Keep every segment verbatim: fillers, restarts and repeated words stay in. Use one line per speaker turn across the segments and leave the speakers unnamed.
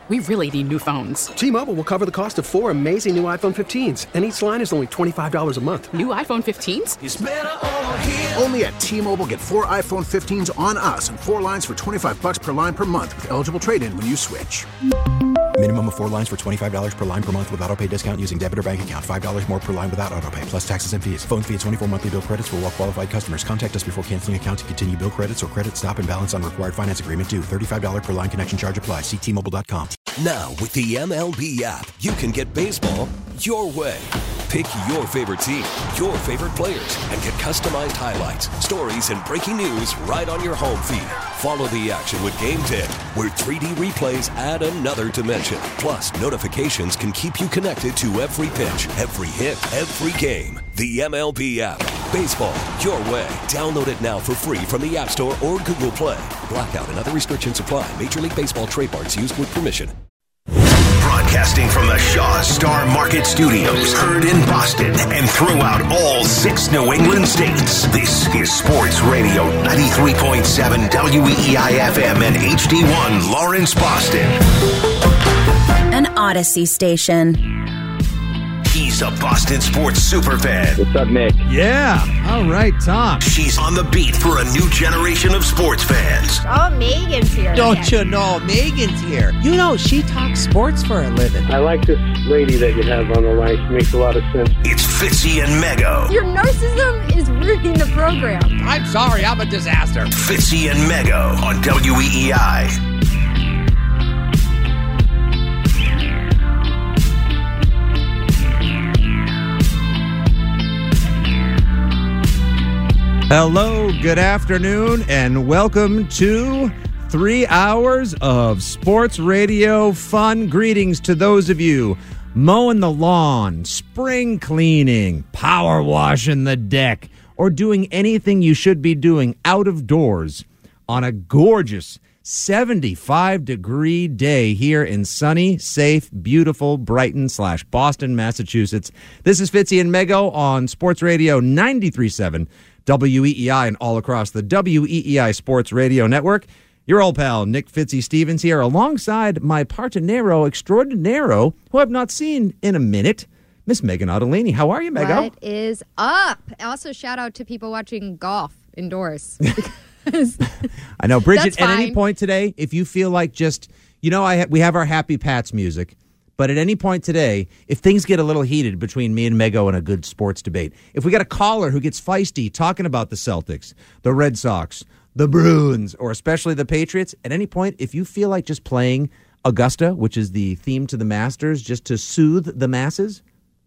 we really need new phones.
T-Mobile will cover the cost of four amazing new iPhone fifteens, and each line is only twenty-five dollars a month.
New iPhone fifteens?
It's better over here.
Only at T-Mobile, get four iPhone fifteens on us and four lines for twenty-five dollars per line per month with eligible trade-in when you switch.
Minimum of four lines for twenty-five dollars per line per month with autopay discount using debit or bank account. five dollars more per line without autopay, plus taxes and fees. Phone fee at twenty-four monthly bill credits for well-qualified customers. Contact us before canceling account to continue bill credits or credit stop and balance on required finance agreement due. thirty-five dollars per line connection charge applies. See T Mobile dot com.
Now, with the M L B app, you can get baseball your way. Pick your favorite team, your favorite players, and get customized highlights, stories, and breaking news right on your home feed. Follow the action with Game Day, where three D replays add another dimension. Plus, notifications can keep you connected to every pitch, every hit, every game. The M L B app. Baseball your way. Download it now for free from the App Store or Google Play. Blackout and other restrictions apply. Major League Baseball trademarks used with permission.
Broadcasting from the Shaw Star Market Studios, heard in Boston and throughout all six New England states. This is Sports Radio ninety-three point seven W E E I F M and H D one Lawrence, Boston.
An Odyssey station.
He's a Boston sports superfan.
What's up, Nick?
Yeah. All right, Tom.
She's on the beat for a new generation of sports fans.
Oh, Megan's here.
Don't you know Megan's here? You know, she talks sports for a living.
I like this lady that you have on the line. She makes a lot of sense.
It's Fitzy and Mego.
Your narcissism is ruining the program.
I'm sorry, I'm a disaster.
Fitzy and Mego on W E E I.
Hello, good afternoon, and welcome to three hours of sports radio fun. Greetings to those of you mowing the lawn, spring cleaning, power washing the deck, or doing anything you should be doing out of doors on a gorgeous seventy-five degree day here in sunny, safe, beautiful Brighton slash Boston, Massachusetts. This is Fitzy and Mego on Sports Radio ninety-three point seven W E E I and all across the W E E I Sports Radio Network. Your old pal, Nick Fitzy Stevens here, alongside my partenero extraordinero, who I've not seen in a minute, Miss Megan Ottolini. How are you, Mego?
What is up? Also, shout out to people watching golf indoors.
I know, Bridget,
That's
at
fine.
any point today, if you feel like just, you know, I ha- we have our Happy Pats music. But at any point today, if things get a little heated between me and Mego in a good sports debate, if we got a caller who gets feisty talking about the Celtics, the Red Sox, the Bruins, or especially the Patriots, at any point, if you feel like just playing Augusta, which is the theme to the Masters, just to soothe the masses,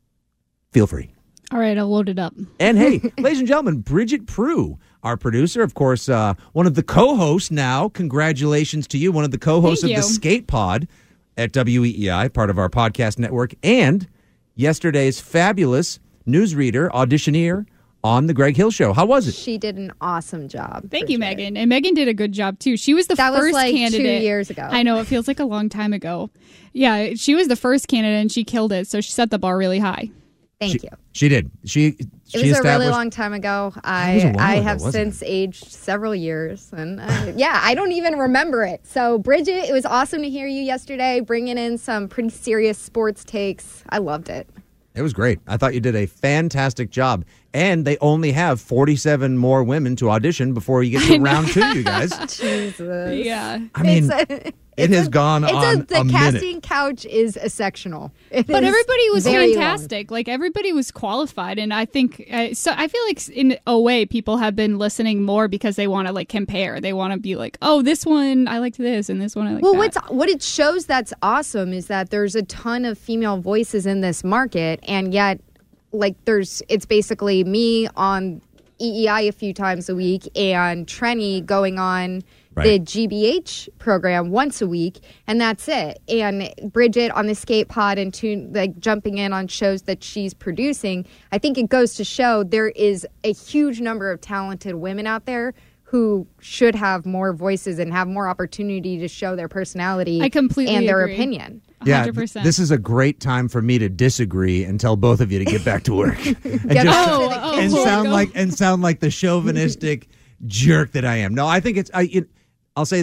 feel free.
All right, I'll load it up.
And hey, ladies and gentlemen, Bridget Prue, our producer, of course, uh, one of the co-hosts now. Congratulations to you, one of the co-hosts
Thank
of the
you.
Skate Pod at W E E I, part of our podcast network, and yesterday's fabulous newsreader, auditioneer on the Greg Hill Show. How was it?
She did an awesome job.
Thank you, Megan. And Megan did a good job, too. She was the
That was
first
like
candidate.
two years ago.
I know, it feels like a long time ago. Yeah, she was the first candidate, and she killed it, so she set the bar really high.
Thank
she,
you.
She did. She
It
she
was a really
established-
long time ago.
was a
I
while
I
ago,
have
wasn't
since aged several years. And uh, yeah, I don't even remember it. So, Bridget, it was awesome to hear you yesterday, bringing in some pretty serious sports takes. I loved it.
It was great. I thought you did a fantastic job. And they only have forty-seven more women to audition before you get to round two, you guys.
Jesus.
Yeah.
I mean,
It's a-
it has gone
It's
on
a, the
a
casting
minute.
couch is a sectional. It
But
is
everybody was
very
fantastic. Like, everybody was qualified. And I think, uh, so I feel like in a way, people have been listening more because they want to, like, compare. They want to be like, oh, this one, I liked this, and this one, I like
well,
that.
what's what it shows that's awesome is that there's a ton of female voices in this market, and yet, like, there's it's basically me on E E I a few times a week and Trenny going on
Right.
the G B H program once a week, and that's it. And Bridget on the Skate Pod and tune, like jumping in on shows that she's producing. I think it goes to show there is a huge number of talented women out there who should have more voices and have more opportunity to show their personality
I completely
and their
agree.
opinion.
Yeah,
one hundred percent.
this is a great time for me to disagree and tell both of you to get back to work and,
Get back
Oh,
to the
oh,
and
Lord,
sound
go.
like and sound like the chauvinistic jerk that I am. No, I think it's I. It, I'll say this: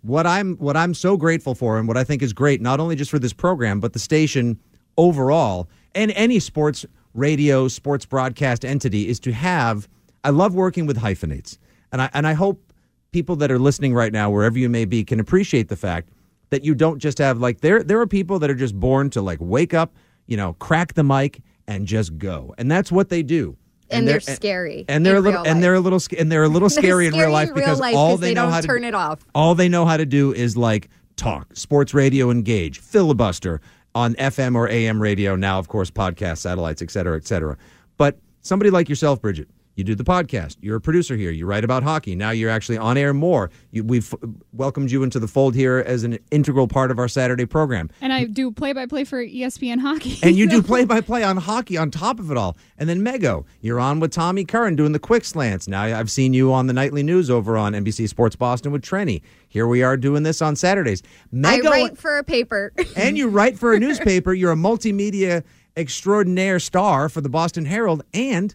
what I'm what I'm so grateful for and what I think is great, not only just for this program, but the station overall and any sports radio, sports broadcast entity is to have, I love working with hyphenates. And I and I hope people that are listening right now, wherever you may be, can appreciate the fact that you don't just have like there there are people that are just born to like wake up, you know, crack the mic and just go. And that's what they do.
And, and they're, they're scary.
And they're a little and they're a little and they're a little scary in real life
in
because
real life
all they,
they
know
don't
how
turn
to
it off.
All they know how to do is like talk, sports radio engage, filibuster on F M or A M radio, now of course podcasts, satellites, et cetera, et cetera. But somebody like yourself, Bridget, you do the podcast. You're a producer here. You write about hockey. Now you're actually on air more. You, we've welcomed you into the fold here as an integral part of our Saturday program.
And I do play-by-play for E S P N Hockey.
And you do play-by-play on hockey on top of it all. And then Mego, you're on with Tommy Curran doing the quick slants. Now I've seen you on the nightly news over on N B C Sports Boston with Trenny. Here we are doing this on Saturdays.
Mego, I write for a paper.
And you write for a newspaper. You're a multimedia extraordinaire star for the Boston Herald. And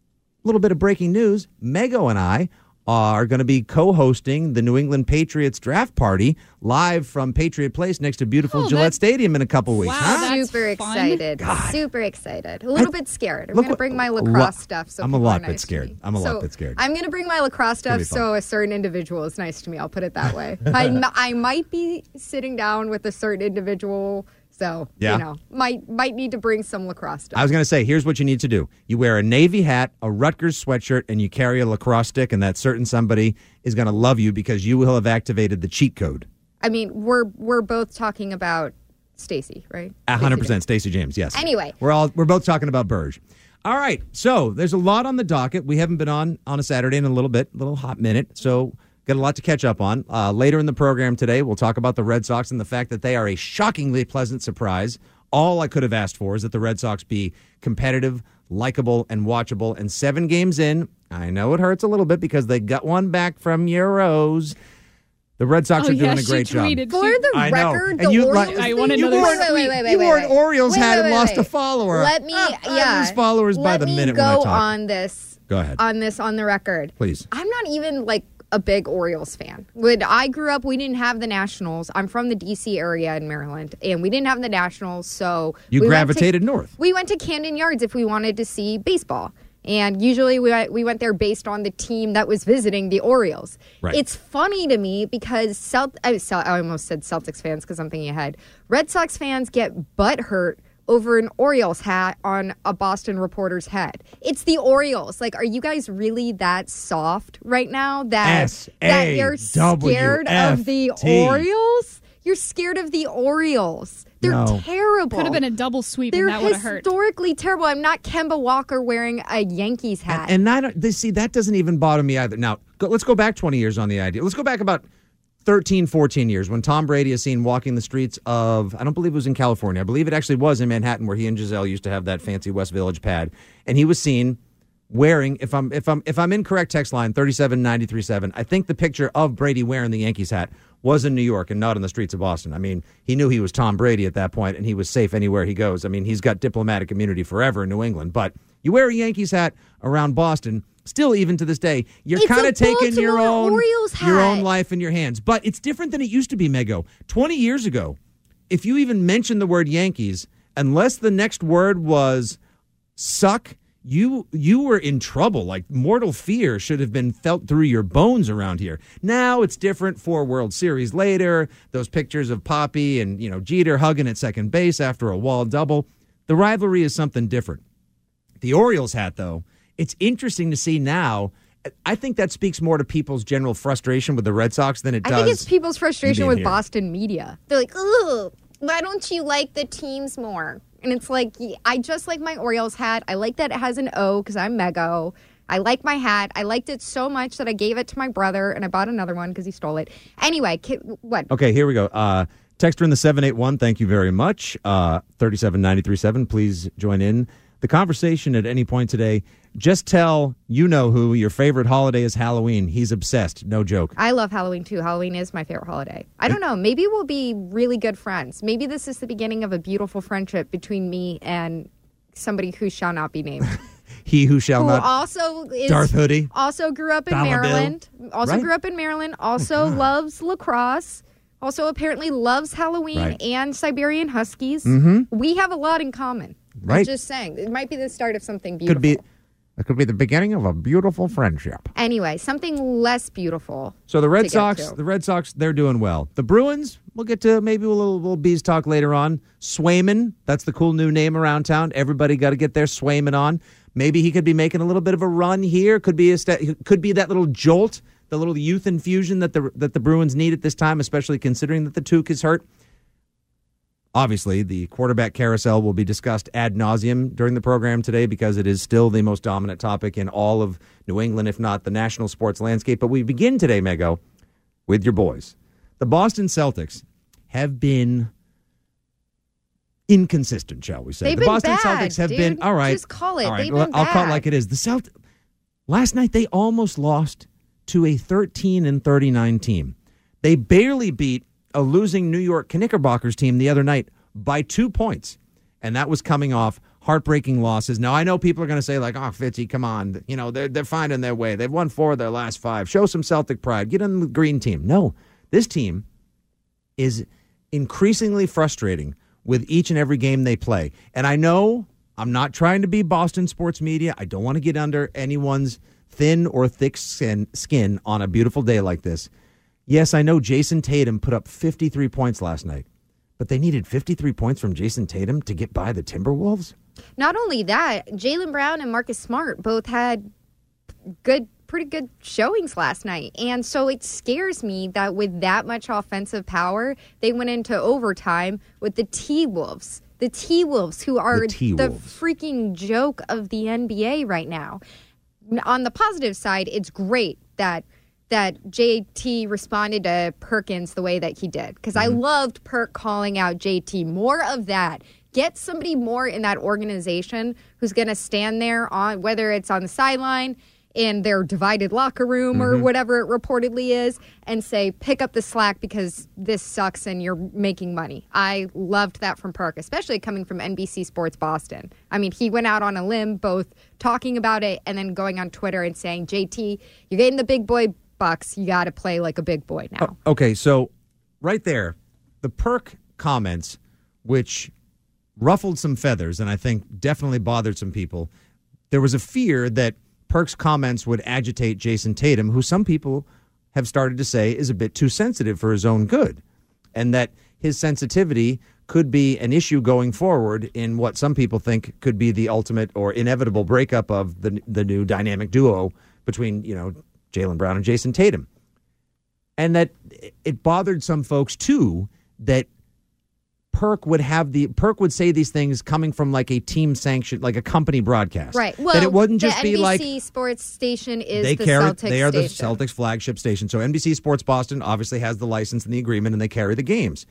a little bit of breaking news, Mego and I are going to be co-hosting the New England Patriots draft party live from Patriot Place next to beautiful
oh,
Gillette
that,
Stadium in a couple weeks.
Wow,
huh?
that's
Super
fun.
excited.
God.
Super excited. A little I, bit scared. I'm going to bring my lacrosse
lo-
stuff. So
I'm a lot
nice
bit scared. I'm a
so
lot bit scared.
I'm going to bring my lacrosse stuff so a certain individual is nice to me. I'll put it that way. I, I might be sitting down with a certain individual. So, yeah. you know, might might need to bring some lacrosse stuff.
I was going to say, here's what you need to do. You wear a Navy hat, a Rutgers sweatshirt, and you carry a lacrosse stick, and that certain somebody is going to love you because you will have activated the cheat code.
I mean, we're we're both talking about Stacey, right?
one hundred percent Stacey James, yes.
Anyway.
We're all we're both talking about Burge. All right, so there's a lot on the docket. We haven't been on on a Saturday in a little bit, a little hot minute, so got a lot to catch up on. Uh, later in the program today, we'll talk about the Red Sox and the fact that they are a shockingly pleasant surprise. All I could have asked for is that the Red Sox be competitive, likable, and watchable. And seven games in, I know it hurts a little bit because they got one back from Euros. The Red Sox
oh,
are doing
yeah,
a great
she
job.
tweeted,
For the
I
record,
know.
the
you,
Orioles...
I want
you
another
wore,
wait, wait, wait, wait,
you wore
wait.
an Orioles
wait,
hat
wait,
and
wait,
lost
wait.
a follower.
Let me,
ah,
yeah.
I lose followers
Let
by the
me
minute
go
when I talk.
on this.
Go ahead.
On this, on the record.
Please.
I'm not even, like, a big Orioles fan. When I grew up, we didn't have the Nationals. I'm from the D C area in Maryland, and we didn't have the Nationals, so...
You
we
gravitated
went to,
north.
We went to Camden Yards if we wanted to see baseball. And usually we went, we went there based on the team that was visiting the Orioles.
Right.
It's funny to me because Celt- I, I almost said Celtics fans because I'm thinking ahead. Red Sox fans get butthurt over an Orioles hat on a Boston reporter's head. It's the Orioles. Like, are you guys really that soft right now that, that you're scared of the Orioles? You're scared of the Orioles. They're
no.
terrible.
Could have been a double sweep
They're
and that would have hurt.
historically terrible. I'm not Kemba Walker wearing a Yankees hat.
And, and not, they, see, that doesn't even bother me either. Now, go, let's go back twenty years on the idea. Let's go back about thirteen, fourteen years when Tom Brady is seen walking the streets of, I don't believe it was in California. I believe it actually was in Manhattan where he and Giselle used to have that fancy West Village pad. And he was seen wearing, if I'm if I'm if I'm incorrect, text line thirty-seven nine three seven. I think the picture of Brady wearing the Yankees hat was in New York and not on the streets of Boston. I mean, he knew he was Tom Brady at that point and he was safe anywhere he goes. I mean, he's got diplomatic immunity forever in New England. But you wear a Yankees hat around Boston, still even to this day, you're kind of taking your own your own life in your hands. But it's different than it used to be, Mego. twenty years ago, if you even mentioned the word Yankees, unless the next word was suck, you you were in trouble. Like mortal fear should have been felt through your bones around here. Now it's different. Four World Series later, those pictures of Poppy and, you know, Jeter hugging at second base after a wall double. The rivalry is something different. The Orioles hat, though, it's interesting to see now. I think that speaks more to people's general frustration with the Red Sox than it does.
I think it's people's frustration with
here.
Boston media. They're like, ugh, why don't you like the teams more? And it's like, I just like my Orioles hat. I like that it has an O because I'm Mego. I like my hat. I liked it so much that I gave it to my brother, and I bought another one because he stole it. Anyway, what?
Okay, here we go. Uh, texter in the seven eight one, thank you very much. Uh, thirty-seven nine three seven, please join in the conversation at any point today. Just tell you-know-who your favorite holiday is Halloween. He's obsessed. No joke.
I love Halloween, too. Halloween is my favorite holiday. I don't know. Maybe we'll be really good friends. Maybe this is the beginning of a beautiful friendship between me and somebody who shall not be named.
He who shall
who
not.
also is
Darth Hoodie.
Also grew up in
Dollar
Maryland.
Bill.
Also
Right?
grew up in Maryland. Also loves lacrosse. Also apparently loves Halloween
Right.
and Siberian Huskies.
Mhm.
We have a lot in common.
Right.
I'm just saying. It might be the start of something beautiful.
Could be. It could be the beginning of a beautiful friendship.
Anyway, something less beautiful.
So the
to
Red
get
Sox,
to.
the Red Sox, they're doing well. The Bruins, we'll get to maybe a little, little Bees talk later on. Swayman, that's the cool new name around town. Everybody got to get their Swayman on. Maybe he could be making a little bit of a run here. Could be a st- could be that little jolt, the little youth infusion that the that the Bruins need at this time, especially considering that the Took is hurt. Obviously, the quarterback carousel will be discussed ad nauseum during the program today because it is still the most dominant topic in all of New England, if not the national sports landscape. But we begin today, Mego, with your boys. The Boston Celtics have been inconsistent, shall we say.
They've
the
been
Boston
bad,
Celtics have
dude.
been, all right.
Just call it.
All right,
They've
well,
been
I'll call it
bad.
like it is. The Celt- Last night, they almost lost to a thirteen and thirty-nine team. They barely beat a losing New York Knickerbockers team the other night by two points, and that was coming off heartbreaking losses. Now, I know people are going to say, like, oh, Fitzy, come on. You know, they're, they're finding their way. They've won four of their last five. Show some Celtic pride. Get on the green team. No, this team is increasingly frustrating with each and every game they play. And I know I'm not trying to be Boston sports media. I don't want to get under anyone's thin or thick skin, skin on a beautiful day like this. Yes, I know Jason Tatum put up fifty-three points last night, but they needed fifty-three points from Jason Tatum to get by the Timberwolves?
Not only that, Jaylen Brown and Marcus Smart both had good, pretty good showings last night. And so it scares me that with that much offensive power, they went into overtime with the T-Wolves. The T-Wolves, who are
The
the,
T-Wolves.
freaking joke of the N B A right now. On the positive side, it's great that that J T responded to Perkins the way that he did. Because I loved Perk calling out J T. More of that. Get somebody more in that organization who's going to stand there, on whether it's on the sideline, in their divided locker room or
Mhm.
whatever it reportedly is, and say, pick up the slack because this sucks and you're making money. I loved that from Perk, especially coming from N B C Sports Boston. I mean, he went out on a limb, both talking about it and then going on Twitter and saying, J T, you're getting the big boy bucks. You got to play like a big boy now.
Oh, okay, so right there, the Perk comments, which ruffled some feathers and I think definitely bothered some people. There was a fear that Perk's comments would agitate Jason Tatum, who some people have started to say is a bit too sensitive for his own good, and that his sensitivity could be an issue going forward in what some people think could be the ultimate or inevitable breakup of the the new dynamic duo between, you know, Jaylen Brown and Jason Tatum. And that it bothered some folks, too, that Perk would have the Perk would say these things coming from like a team sanctioned, like a company broadcast.
Right. Well,
that it wouldn't just
the
be
N B
like
C Sports station is
they
the
carry.
Celtics
They are the
station.
Celtics flagship station. So N B C Sports Boston obviously has the license and the agreement, and they carry the games.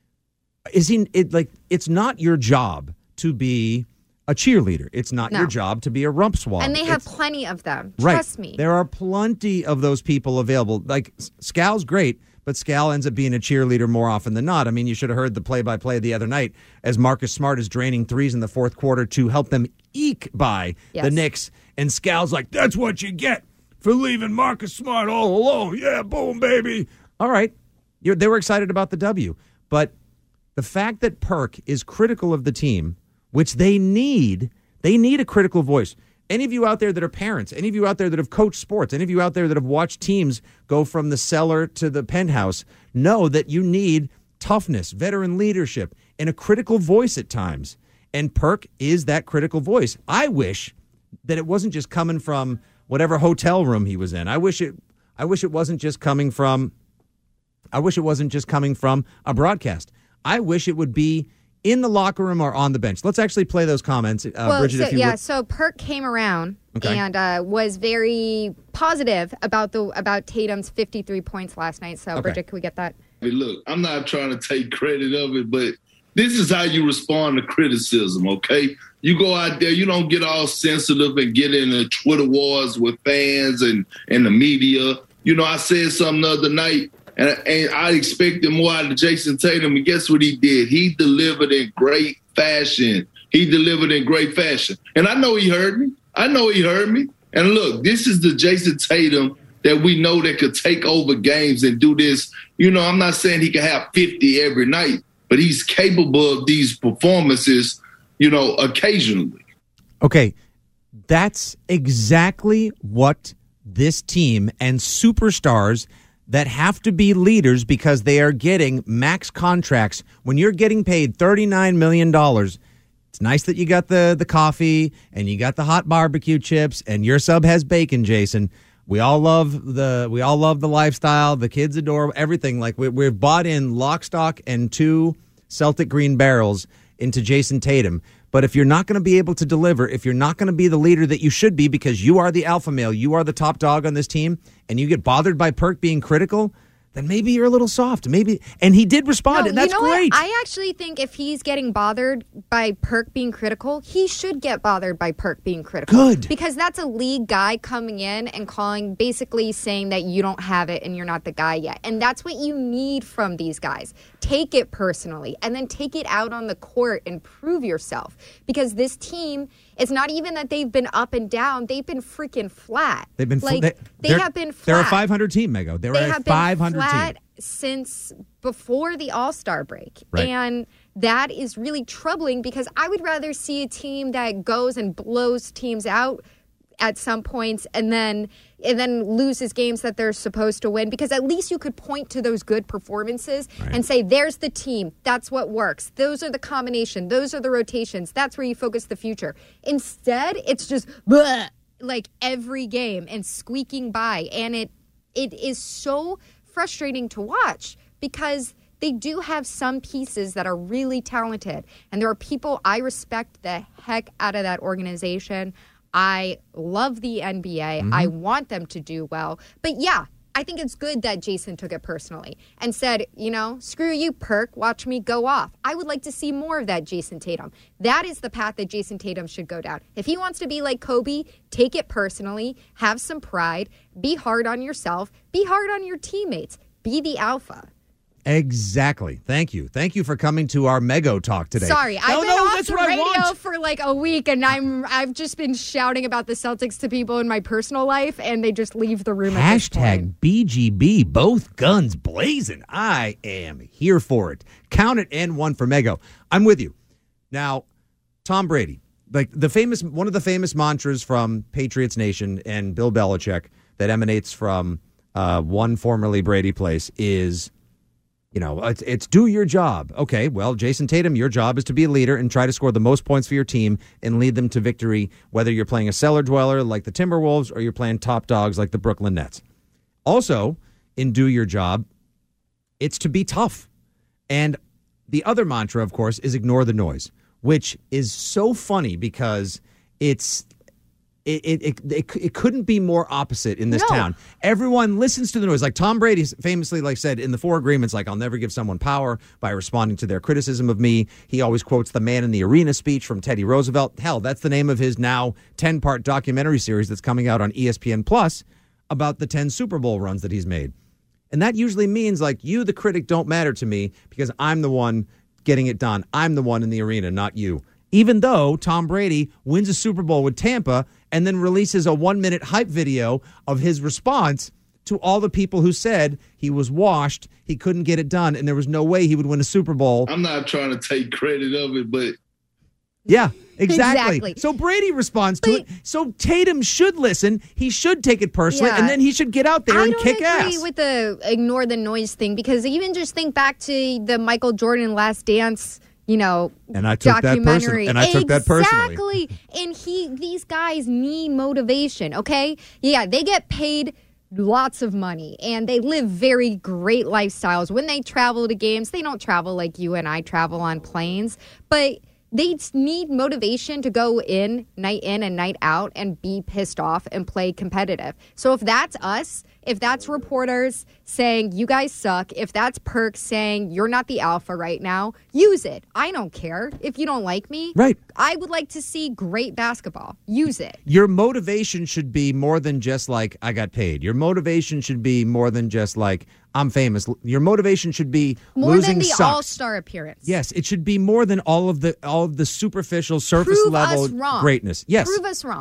Is he it like it's not your job to be a cheerleader? It's not
No.
your job to be a rump swab.
And they have
It's-
plenty of them.
Right.
Trust me.
There are plenty of those people available. Like, Scal's great, but Scal ends up being a cheerleader more often than not. I mean, you should have heard the play-by-play the other night as Marcus Smart is draining threes in the fourth quarter to help them eke by
Yes.
the Knicks. And Scal's like, that's what you get for leaving Marcus Smart all alone. Yeah, boom, baby. All right. You're, they were excited about the W. But the fact that Perk is critical of the team, which they need, they need a critical voice. Any of you out there that are parents, any of you out there that have coached sports, any of you out there that have watched teams go from the cellar to the penthouse, know that you need toughness, veteran leadership, and a critical voice at times. And Perk is that critical voice. I wish that it wasn't just coming from whatever hotel room he was in. I wish it I wish it wasn't just coming from I wish it wasn't just coming from a broadcast. I wish it would be in the locker room or on the bench. Let's actually play those comments. Uh,
well,
Bridget,
so,
if you
yeah,
would.
so Perk came around
Okay.
and uh, was very positive about the about Tatum's fifty-three points last night. So,
Okay.
Bridget, can we get that?
Hey, look, I'm not trying to take credit of it, but this is how you respond to criticism, okay? You go out there, you don't get all sensitive and get in the Twitter wars with fans and, and the media. You know, I said something the other night, and, and I expected more out of Jason Tatum, and guess what he did? He delivered in great fashion. He delivered in great fashion. And I know he heard me. I know he heard me. And look, this is the Jason Tatum that we know that could take over games and do this. You know, I'm not saying he can have fifty every night, but he's capable of these performances, you know, occasionally.
Okay, that's exactly what this team and superstars that have to be leaders because they are getting max contracts. When you're getting paid thirty-nine million dollars, it's nice that you got the, the coffee and you got the hot barbecue chips and your sub has bacon, Jason. We all love the we all love the lifestyle. The kids adore everything. Like we, we've bought in lock, stock, and two Celtic green barrels into Jason Tatum. But if you're not going to be able to deliver, if you're not going to be the leader that you should be because you are the alpha male, you are the top dog on this team, and you get bothered by Perk being critical, then maybe you're a little soft. Maybe, and he did respond,
no,
and that's
you know
great.
What? I actually think if he's getting bothered by Perk being critical, he should get bothered by Perk being critical.
Good.
Because that's a league guy coming in and calling, basically saying that you don't have it and you're not the guy yet. And that's what you need from these guys. Take it personally and then take it out on the court and prove yourself. Because this team, it's not even that they've been up and down. They've been freaking flat.
They've been
like,
they,
they have been flat.
They're a five hundred team, Mego. They're
they
a
have
five
been
hundred
flat
team
since before the All-Star break.
Right.
And that is really troubling because I would rather see a team that goes and blows teams out at some points and then and then loses games that they're supposed to win, because at least you could point to those good performances right. and say, there's the team. That's what works. Those are the combination. Those are the rotations. That's where you focus the future. Instead, it's just bleh, like every game and squeaking by. And it it is so frustrating to watch because they do have some pieces that are really talented. And there are people, I respect the heck out of that organization. I love the N B A. Mm-hmm. I want them to do well. But yeah, I think it's good that Jason took it personally and said, you know, screw you, Perk. Watch me go off. I would like to see more of that Jason Tatum. That is the path that Jason Tatum should go down. If he wants to be like Kobe, take it personally, have some pride, be hard on yourself, be hard on your teammates, be the alpha.
Exactly. Thank you. Thank you for coming to our Mego Talk today.
Sorry,
no,
I've been
no,
off the radio for like a week, and I'm I've just been shouting about the Celtics to people in my personal life, and they just leave the room. At this point.
Hashtag B G B, both guns blazing. I am here for it. Count it and one for Mego. I'm with you. Now, Tom Brady, like the famous one of the famous mantras from Patriots Nation and Bill Belichick that emanates from uh, one formerly Brady place is, you know, it's, it's do your job. Okay, well, Jason Tatum, your job is to be a leader and try to score the most points for your team and lead them to victory, whether you're playing a cellar dweller like the Timberwolves or you're playing top dogs like the Brooklyn Nets. Also, in do your job, it's to be tough. And the other mantra, of course, is ignore the noise, which is so funny because it's It it, it it it couldn't be more opposite in this
no.
town. Everyone listens to the noise. Like Tom Brady famously like said in the Four Agreements, like, I'll never give someone power by responding to their criticism of me. He always quotes the Man in the Arena speech from Teddy Roosevelt. Hell, that's the name of his now ten-part documentary series that's coming out on E S P N Plus about the ten Super Bowl runs that he's made. And that usually means, like, you, the critic, don't matter to me because I'm the one getting it done. I'm the one in the arena, not you. Even though Tom Brady wins a Super Bowl with Tampa and then releases a one-minute hype video of his response to all the people who said he was washed, he couldn't get it done, and there was no way he would win a Super Bowl.
I'm not trying to take credit of it, but...
Yeah, exactly.
Exactly.
So Brady responds to
but,
it. So Tatum should listen. He should take it personally,
yeah.
and then he should get out there
I
and
don't
kick
agree
ass.
with the ignore the noise thing, because even just think back to the Michael Jordan Last Dance, you know,
and I took
documentary.
That person, and I took
exactly.
that personally.
Exactly. And he, these guys need motivation. Okay, yeah, they get paid lots of money and they live very great lifestyles. When they travel to games, they don't travel like you and I travel on planes, but they need motivation to go in night in and night out and be pissed off and play competitive. So if that's us, if that's reporters saying you guys suck, if that's Perk saying you're not the alpha right now, use it. I don't care if you don't like me.
Right.
I would like to see great basketball. Use it.
Your motivation should be more than just like, I got paid. Your motivation should be more than just like, I'm famous. Your motivation should be
more
losing
than the
sucks.
all-star appearance.
Yes, it should be more than all of the all of the superficial surface
Prove
level
us wrong.
greatness. Yes.
Prove us wrong.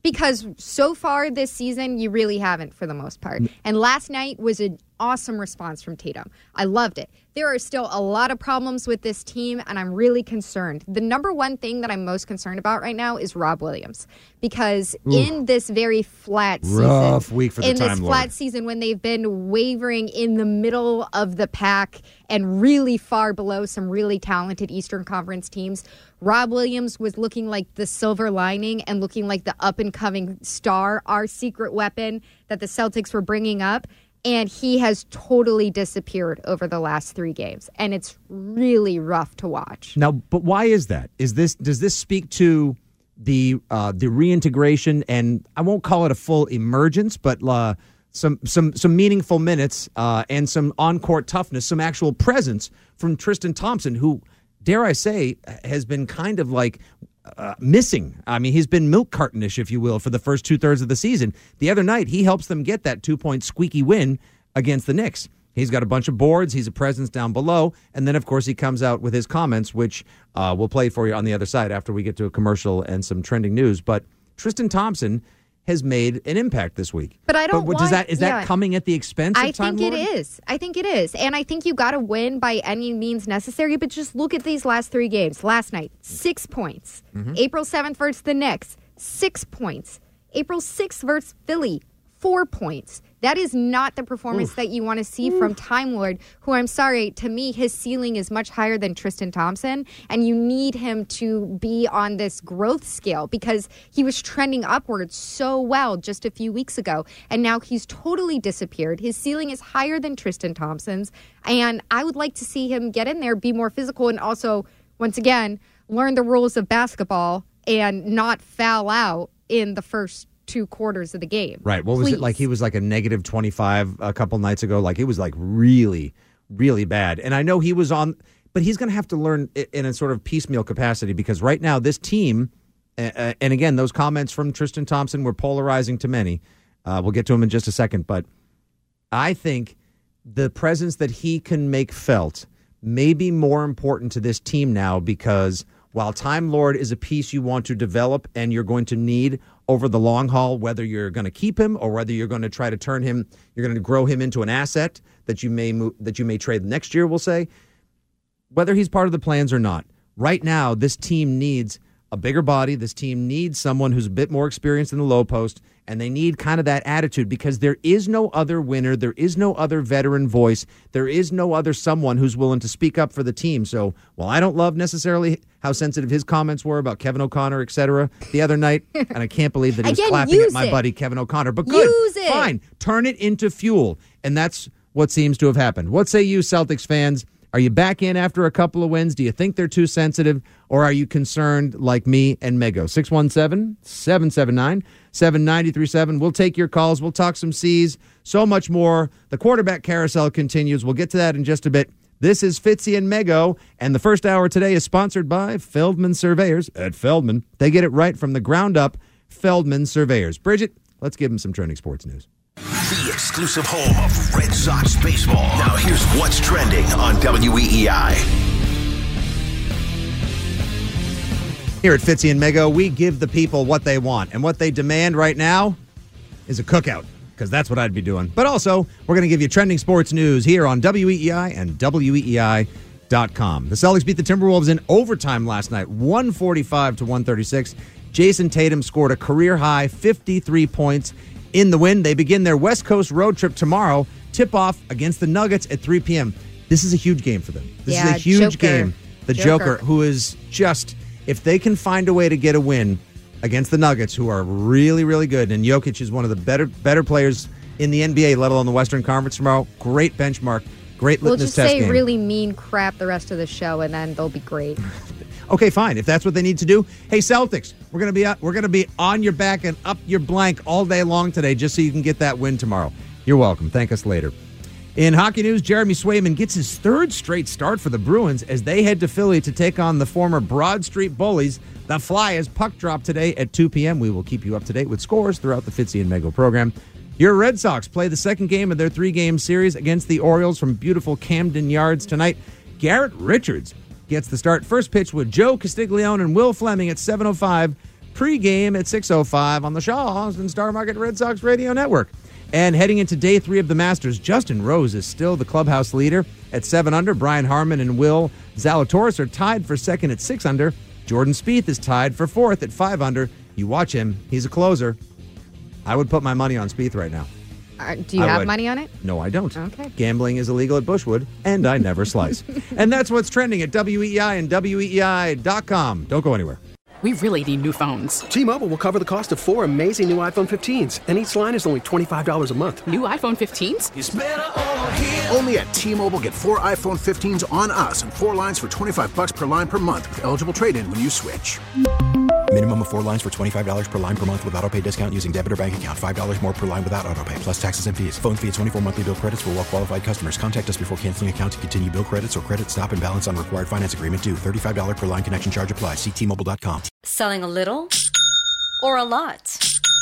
Because so far this season, you really haven't for the most part. And last night was an awesome response from Tatum. I loved it. There are still a lot of problems with this team, and I'm really concerned. The number one thing that I'm most concerned about right now is Rob Williams. Because Ooh. in this very flat season,
rough week for the
in
Time
this
Lord.
flat season when they've been wavering in the middle of the pack and really far below some really talented Eastern Conference teams, Rob Williams was looking like the silver lining and looking like the up-and-coming star, our secret weapon that the Celtics were bringing up. And he has totally disappeared over the last three games. And it's really rough to watch.
Now, but why is that? Is this does this speak to the uh, the reintegration and I won't call it a full emergence, but uh, some some some meaningful minutes uh, and some on-court toughness, some actual presence from Tristan Thompson, who, dare I say, has been kind of like Uh, missing. I mean, he's been milk cartonish, if you will, for the first two-thirds of the season. The other night, he helps them get that two-point squeaky win against the Knicks. He's got a bunch of boards. He's a presence down below. And then, of course, he comes out with his comments, which uh, we'll play for you on the other side after we get to a commercial and some trending news. But Tristan Thompson has made an impact this week.
But I don't
but,
want...
Does that, is
yeah.
that coming at the expense of
I
Time
think
Lord?
it is. I think it is. And I think you got to win by any means necessary. But just look at these last three games. Last night, six points. Mm-hmm. April seventh versus the Knicks, six points. April sixth versus Philly, four points. That is not the performance Oof. that you want to see Oof. from Time Lord, who, I'm sorry, to me, his ceiling is much higher than Tristan Thompson, and you need him to be on this growth scale because he was trending upwards so well just a few weeks ago, and now he's totally disappeared. His ceiling is higher than Tristan Thompson's, and I would like to see him get in there, be more physical, and also, once again, learn the rules of basketball and not foul out in the first two quarters of the game.
Right. What was
Please.
it like? He was like a negative twenty-five a couple nights ago. Like it was like really, really bad. And I know he was on, but he's going to have to learn in a sort of piecemeal capacity because right now this team, uh, and again, those comments from Tristan Thompson were polarizing to many. Uh, we'll get to him in just a second. But I think the presence that he can make felt may be more important to this team now because while Time Lord is a piece you want to develop and you're going to need over the long haul, whether you're going to keep him or whether you're going to try to turn him, you're going to grow him into an asset that you may move, that you may trade next year, we'll say, whether he's part of the plans or not. Right now, this team needs a bigger body. This team needs someone who's a bit more experienced in the low post, and they need kind of that attitude because there is no other winner. There is no other veteran voice. There is no other someone who's willing to speak up for the team. So while I don't love necessarily how sensitive his comments were about Kevin O'Connor, et cetera, the other night, and I can't believe that he was
Again,
clapping at my
it.
buddy Kevin O'Connor, but good,
Use it.
fine. Turn it into fuel, and that's what seems to have happened. What say you, Celtics fans? Are you back in after a couple of wins? Do you think they're too sensitive, or are you concerned like me and Mego? six one seven, seven seven nine, seven nine three seven. We'll take your calls. We'll talk some C's, so much more. The quarterback carousel continues. We'll get to that in just a bit. This is Fitzy and Mego, and the first hour today is sponsored by Feldman Surveyors at Feldman. They get it right from the ground up, Feldman Surveyors. Bridget, let's give them some trending sports news.
The exclusive home of Red Sox baseball. Now here's what's trending on W E E I.
Here at Fitzy and Mego, we give the people what they want. And what they demand right now is a cookout, because that's what I'd be doing. But also, we're going to give you trending sports news here on W E E I and W E E I dot com. The Celtics beat the Timberwolves in overtime last night, one forty-five to one thirty-six. Jason Tatum scored a career-high fifty-three points in the win. They begin their West Coast road trip tomorrow. Tip-off against the Nuggets at three p.m. This is a huge game for them. This
yeah,
is a huge
Joker.
game. The Joker. Joker, who is just, if they can find a way to get a win against the Nuggets, who are really, really good, and Jokic is one of the better better players in the N B A, let alone the Western Conference tomorrow, great benchmark, great
we'll
litmus
just
test
say
game.
really mean crap the rest of the show, and then they'll be great.
Okay, fine. If that's what they need to do. Hey, Celtics, we're gonna be we're gonna be on your back and up your blank all day long today, just so you can get that win tomorrow. You're welcome. Thank us later. In hockey news, Jeremy Swayman gets his third straight start for the Bruins as they head to Philly to take on the former Broad Street Bullies. The Flyers puck drop today at two p.m. We will keep you up to date with scores throughout the Fitzy and Mego program. Your Red Sox play the second game of their three-game series against the Orioles from beautiful Camden Yards tonight. Garrett Richards gets the start. First pitch with Joe Castiglione and Will Fleming at seven oh five. pregame at six oh five on the Shaws and Star Market Red Sox Radio Network. And heading into day three of the Masters, Justin Rose is still the clubhouse leader at seven under. Brian Harman and Will Zalatoris are tied for second at six under. Jordan Spieth is tied for fourth at five under. You watch him. He's a closer. I would put my money on Spieth right now.
Uh, do you
I
have
would.
money on it?
No, I don't.
Okay.
Gambling is illegal at Bushwood, and I never slice. And that's what's trending at W E I and W E I dot com. Don't go anywhere.
We really need new phones.
T-Mobile will cover the cost of four amazing new iPhone fifteens, and each line is only twenty-five dollars a month.
New iPhone fifteens?
It's better over here. Only at T-Mobile, get four iPhone fifteens on us and four lines for twenty-five bucks per line per month with eligible trade-in when you switch.
Minimum of four lines for twenty-five dollars per line per month with autopay discount using debit or bank account. five dollars more per line without autopay, plus taxes and fees. Phone fee at twenty-four monthly bill credits for well-qualified customers. Contact us before canceling account to continue bill credits or credit stop and balance on required finance agreement due. thirty-five dollars per line connection charge applies. See T Mobile dot com.
Selling a little or a lot?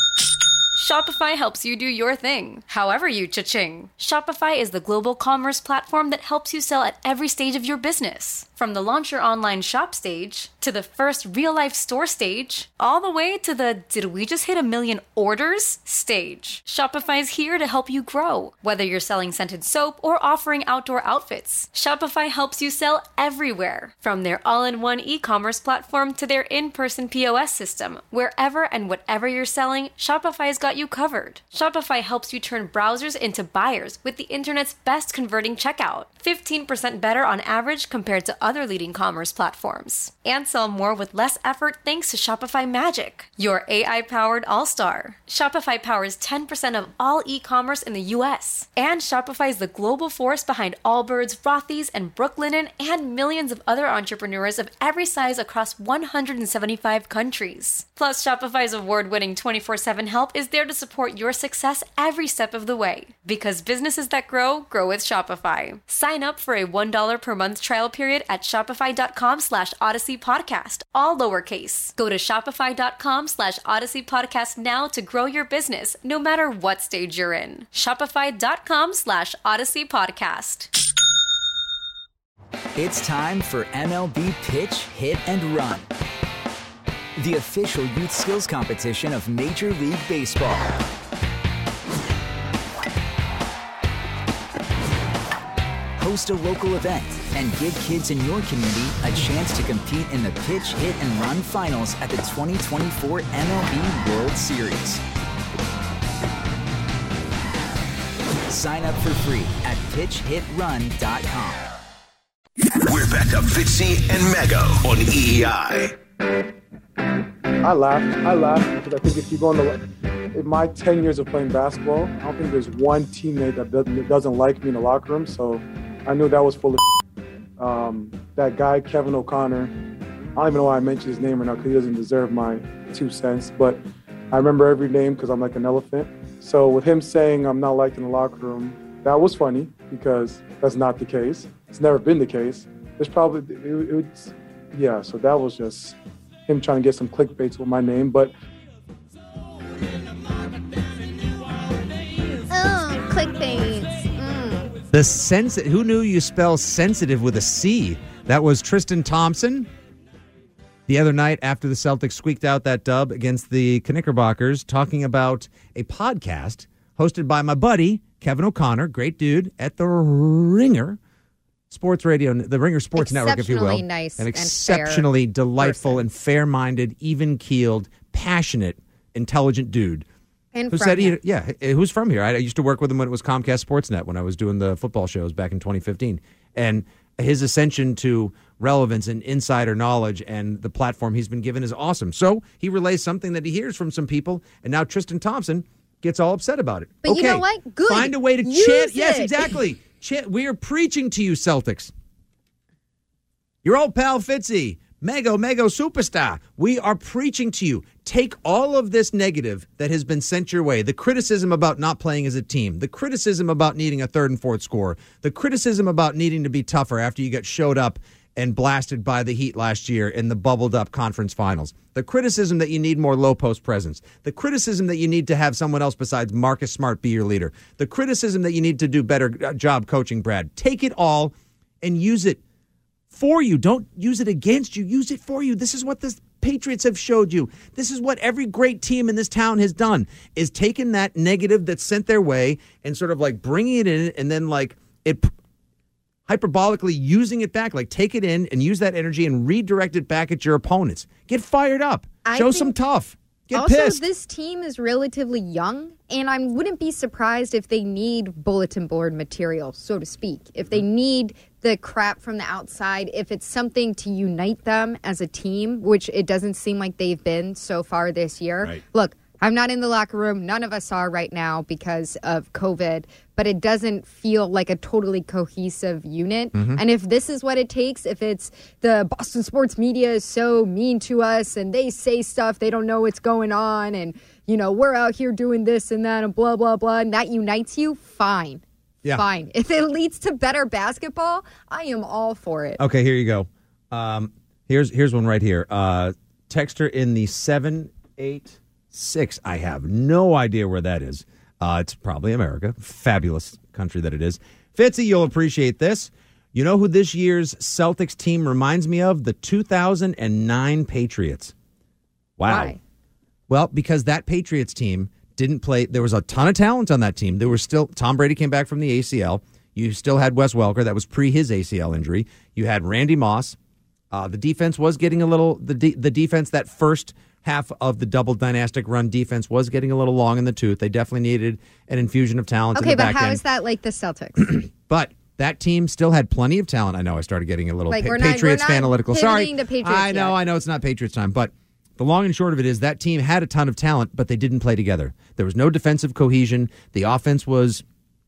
Shopify helps you do your thing, however you cha-ching. Shopify is the global commerce platform that helps you sell at every stage of your business. From the launch your online shop stage, to the first real-life store stage, all the way to the did we just hit a million orders stage. Shopify's here to help you grow. Whether you're selling scented soap or offering outdoor outfits, Shopify helps you sell everywhere. From their all-in-one e-commerce platform to their in-person P O S system, wherever and whatever you're selling, Shopify's got you covered. Shopify helps you turn browsers into buyers with the internet's best converting checkout. fifteen percent better on average compared to other leading commerce platforms. And sell more with less effort thanks to Shopify Magic, your A I-powered all-star. Shopify powers ten percent of all e-commerce in the U S. And Shopify is the global force behind Allbirds, Rothy's, and Brooklinen, and millions of other entrepreneurs of every size across one hundred seventy-five countries. Plus, Shopify's award-winning twenty-four seven help is there to support your success every step of the way. Because businesses that grow, grow with Shopify. Sign up for a one dollar per month trial period at shopify.com slash Odyssey Podcast, all lowercase. Go to shopify.com slash Odyssey Podcast now to grow your business, no matter what stage you're in. Shopify.com slash Odyssey Podcast.
It's time for M L B Pitch, Hit, and Run, the official youth skills competition of Major League Baseball. Host a local event and give kids in your community a chance to compete in the Pitch, Hit, and Run finals at the twenty twenty-four M L B World Series. Sign up for free at pitch hit run dot com.
We're back to Fitzy and Mego on E E I.
I laughed. I laughed because I think if you go in the in my ten years of playing basketball, I don't think there's one teammate that doesn't, that doesn't like me in the locker room. So I knew that was full of um, that guy, Kevin O'Connor. I don't even know why I mentioned his name right now because he doesn't deserve my two cents. But I remember every name because I'm like an elephant. So with him saying I'm not liked in the locker room, that was funny because that's not the case. It's never been the case. There's probably, it, it's, yeah, so that was just him trying to get some clickbaits with my name. But
Oh, clickbait. Mm.
The sense, who knew you spell sensitive with a C? That was Tristan Thompson. The other night after the Celtics squeaked out that dub against the Knickerbockers, talking about a podcast hosted by my buddy, Kevin O'Connor, great dude, at the Ringer Sports Radio, the Ringer Sports Network, if you will.
Exceptionally nice
An
and
exceptionally
fair
delightful
person.
and fair-minded, even-keeled, passionate, intelligent dude.
And
who
from
said he,
here.
yeah, who's from here. I, I used to work with him when it was Comcast Sportsnet when I was doing the football shows back in twenty fifteen. And his ascension to relevance and insider knowledge and the platform he's been given is awesome. So he relays something that he hears from some people, and now Tristan Thompson gets all upset about it.
But
okay,
you know what? Good.
Find a way to
Use
chant. Yes,
it.
exactly. Chant. We are preaching to you, Celtics. Your old pal Fitzy, Mego, Mego superstar. We are preaching to you. Take all of this negative that has been sent your way, the criticism about not playing as a team, the criticism about needing a third and fourth score, the criticism about needing to be tougher after you got showed up and blasted by the Heat last year in the bubbled up conference finals, the criticism that you need more low post presence, the criticism that you need to have someone else besides Marcus Smart be your leader, the criticism that you need to do better job coaching Brad. Take it all and use it for you. Don't use it against you. Use it for you. This is what this Patriots have showed you. This is what every great team in this town has done, is taken that negative that's sent their way and sort of like bringing it in and then like it hyperbolically using it back. Like take it in and use that energy and redirect it back at your opponents. Get fired up.
I
Show
think-
some tough. Get
also,
pissed.
this team is relatively young, and I wouldn't be surprised if they need bulletin board material, so to speak. If they need the crap from the outside, if it's something to unite them as a team, which it doesn't seem like they've been so far this year.
Right.
Look, I'm not in the locker room. None of us are right now because of COVID, but it doesn't feel like a totally cohesive unit.
Mhm.
And if this is what it takes, if it's the Boston sports media is so mean to us and they say stuff, they don't know what's going on, and, you know, we're out here doing this and that and blah, blah, blah, and that unites you, fine.
Yeah.
Fine. If it leads to better basketball, I am all for it.
Okay, here you go. Um, here's here's one right here. Uh, texter in the seven eight six. I have no idea where that is. Uh, it's probably America. Fabulous country that it is. Fitzy, you'll appreciate this. You know who this year's Celtics team reminds me of? The two thousand nine Patriots. Wow.
Why?
Well, because that Patriots team didn't play. There was a ton of talent on that team. There was still Tom Brady came back from the A C L. You still had Wes Welker. That was pre his A C L injury. You had Randy Moss. Uh, the defense was getting a little. The de- the defense that first half of the double dynastic run defense was getting a little long in the tooth. They definitely needed an infusion of talent.
Okay,
in the
but
back
how
end.
is that like the Celtics?
But that team still had plenty of talent. I know I started getting a little
Like,
pa-
we're not-
Patriots
we're not
analytical. Sorry,
pivoting to Patriots
I know,
yet.
I know it's not Patriots time, but the long and short of it is that team had a ton of talent, but they didn't play together. There was no defensive cohesion. The offense was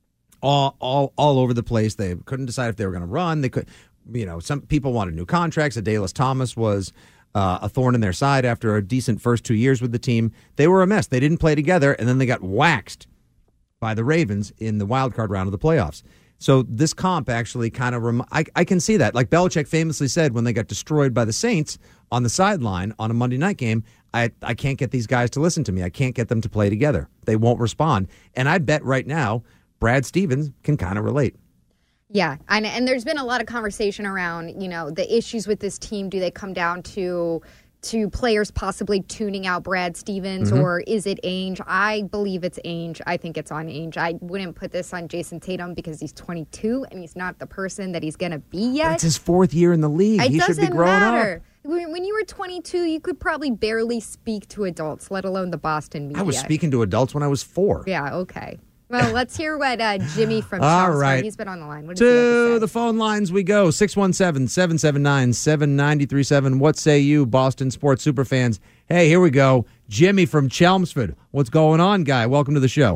all all all over the place. They couldn't decide if they were going to run. They could, you know, some people wanted new contracts. Adalys Thomas was uh, a thorn in their side after a decent first two years with the team. They were a mess. They didn't play together, and then they got waxed by the Ravens in the wild card round of the playoffs. So this comp actually kind of, rem- I, I can see that. Like Belichick famously said when they got destroyed by the Saints on the sideline on a Monday night game, I, I can't get these guys to listen to me. I can't get them to play together. They won't respond. And I bet right now Brad Stevens can kind of relate.
Yeah, and, and there's been a lot of conversation around, you know, the issues with this team. Do they come down to to players possibly tuning out Brad Stevens,
Mhm.
or is it Ainge? I believe it's Ainge. I think it's on Ainge. I wouldn't put this on Jason Tatum because he's twenty-two and he's not the person that he's going to be yet.
But it's his fourth year in the league.
It
he
doesn't
should be growing
matter.
up.
When when you were twenty-two, you could probably barely speak to adults, let alone the Boston media.
I was speaking to adults when I was four.
Yeah, okay. Well, let's hear what uh, Jimmy from
All
Chelmsford,
right.
he's been on the line. What does he have to
To
say?
the phone lines we go. six one seven, seven seven nine, seven nine three seven. What say you, Boston sports superfans? Hey, here we go. Jimmy from Chelmsford. What's going on, guy? Welcome to the show.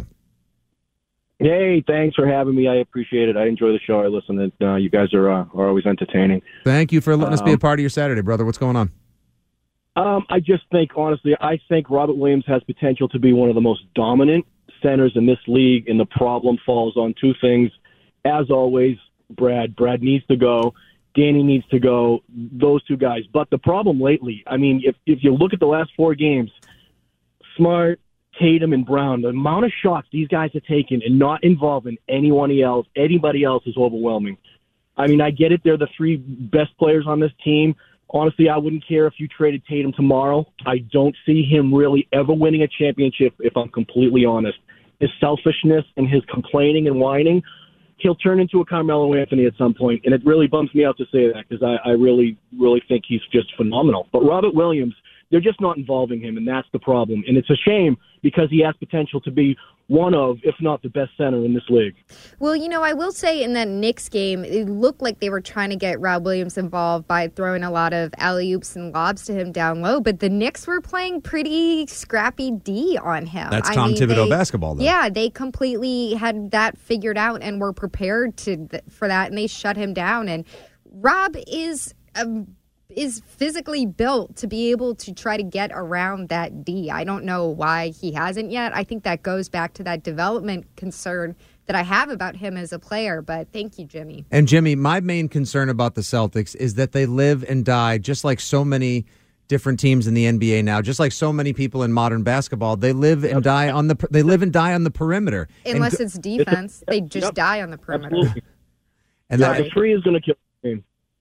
Hey, thanks for having me. I appreciate it. I enjoy the show. I listen. And, uh, you guys are uh, are always entertaining.
Thank you for letting us be a
Um,
part of your Saturday, brother. What's going on?
Um, I just think, honestly, I think Robert Williams has potential to be one of the most dominant centers in this league, and the problem falls on two things. As always, Brad. Brad needs to go. Danny needs to go. Those two guys. But the problem lately, I mean, if if you look at the last four games, Smart, Tatum, and Brown, the amount of shots these guys have taken and not involving anyone else, anybody else is overwhelming. I mean, I get it. They're the three best players on this team. Honestly, I wouldn't care if you traded Tatum tomorrow. I don't see him really ever winning a championship, if I'm completely honest. His selfishness and his complaining and whining, he'll turn into a Carmelo Anthony at some point, and it really bums me out to say that because I, I really, really think he's just phenomenal. But Robert Williams, they're just not involving him, and that's the problem. And it's a shame because he has potential to be one of, if not the best center in this league.
Well, you know, I will say in that Knicks game, it looked like they were trying to get Rob Williams involved by throwing a lot of alley-oops and lobs to him down low, but the Knicks were playing pretty scrappy D on him.
That's
I
Tom
mean,
Thibodeau
they-
basketball, though.
Yeah, they completely had that figured out and were prepared to th- for that, and they shut him down. And Rob is um, is physically built to be able to try to get around that D. I don't know why he hasn't yet. I think that goes back to that development concern that I have about him as a player. But thank you, Jimmy.
And Jimmy, my main concern about the Celtics is that they live and die just like so many different teams in the N B A now, just like so many people in modern basketball. They live and die on the they live and die on the perimeter.
Unless
And
it's defense, they just
Yep.
die on the perimeter.
Absolutely.
And
yeah,
that-
the three is going to kill the game.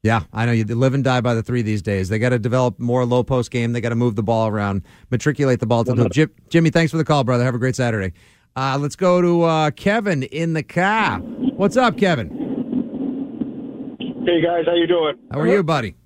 Yeah, I know. You live and die by the three these days. They got to develop more low post game. They got to move the ball around, matriculate the ball to the Jim, Jimmy, thanks for the call, brother. Have a great Saturday. Uh, let's go to uh, Kevin in the car. What's up, Kevin?
Hey, guys. How you doing?
How are you, buddy?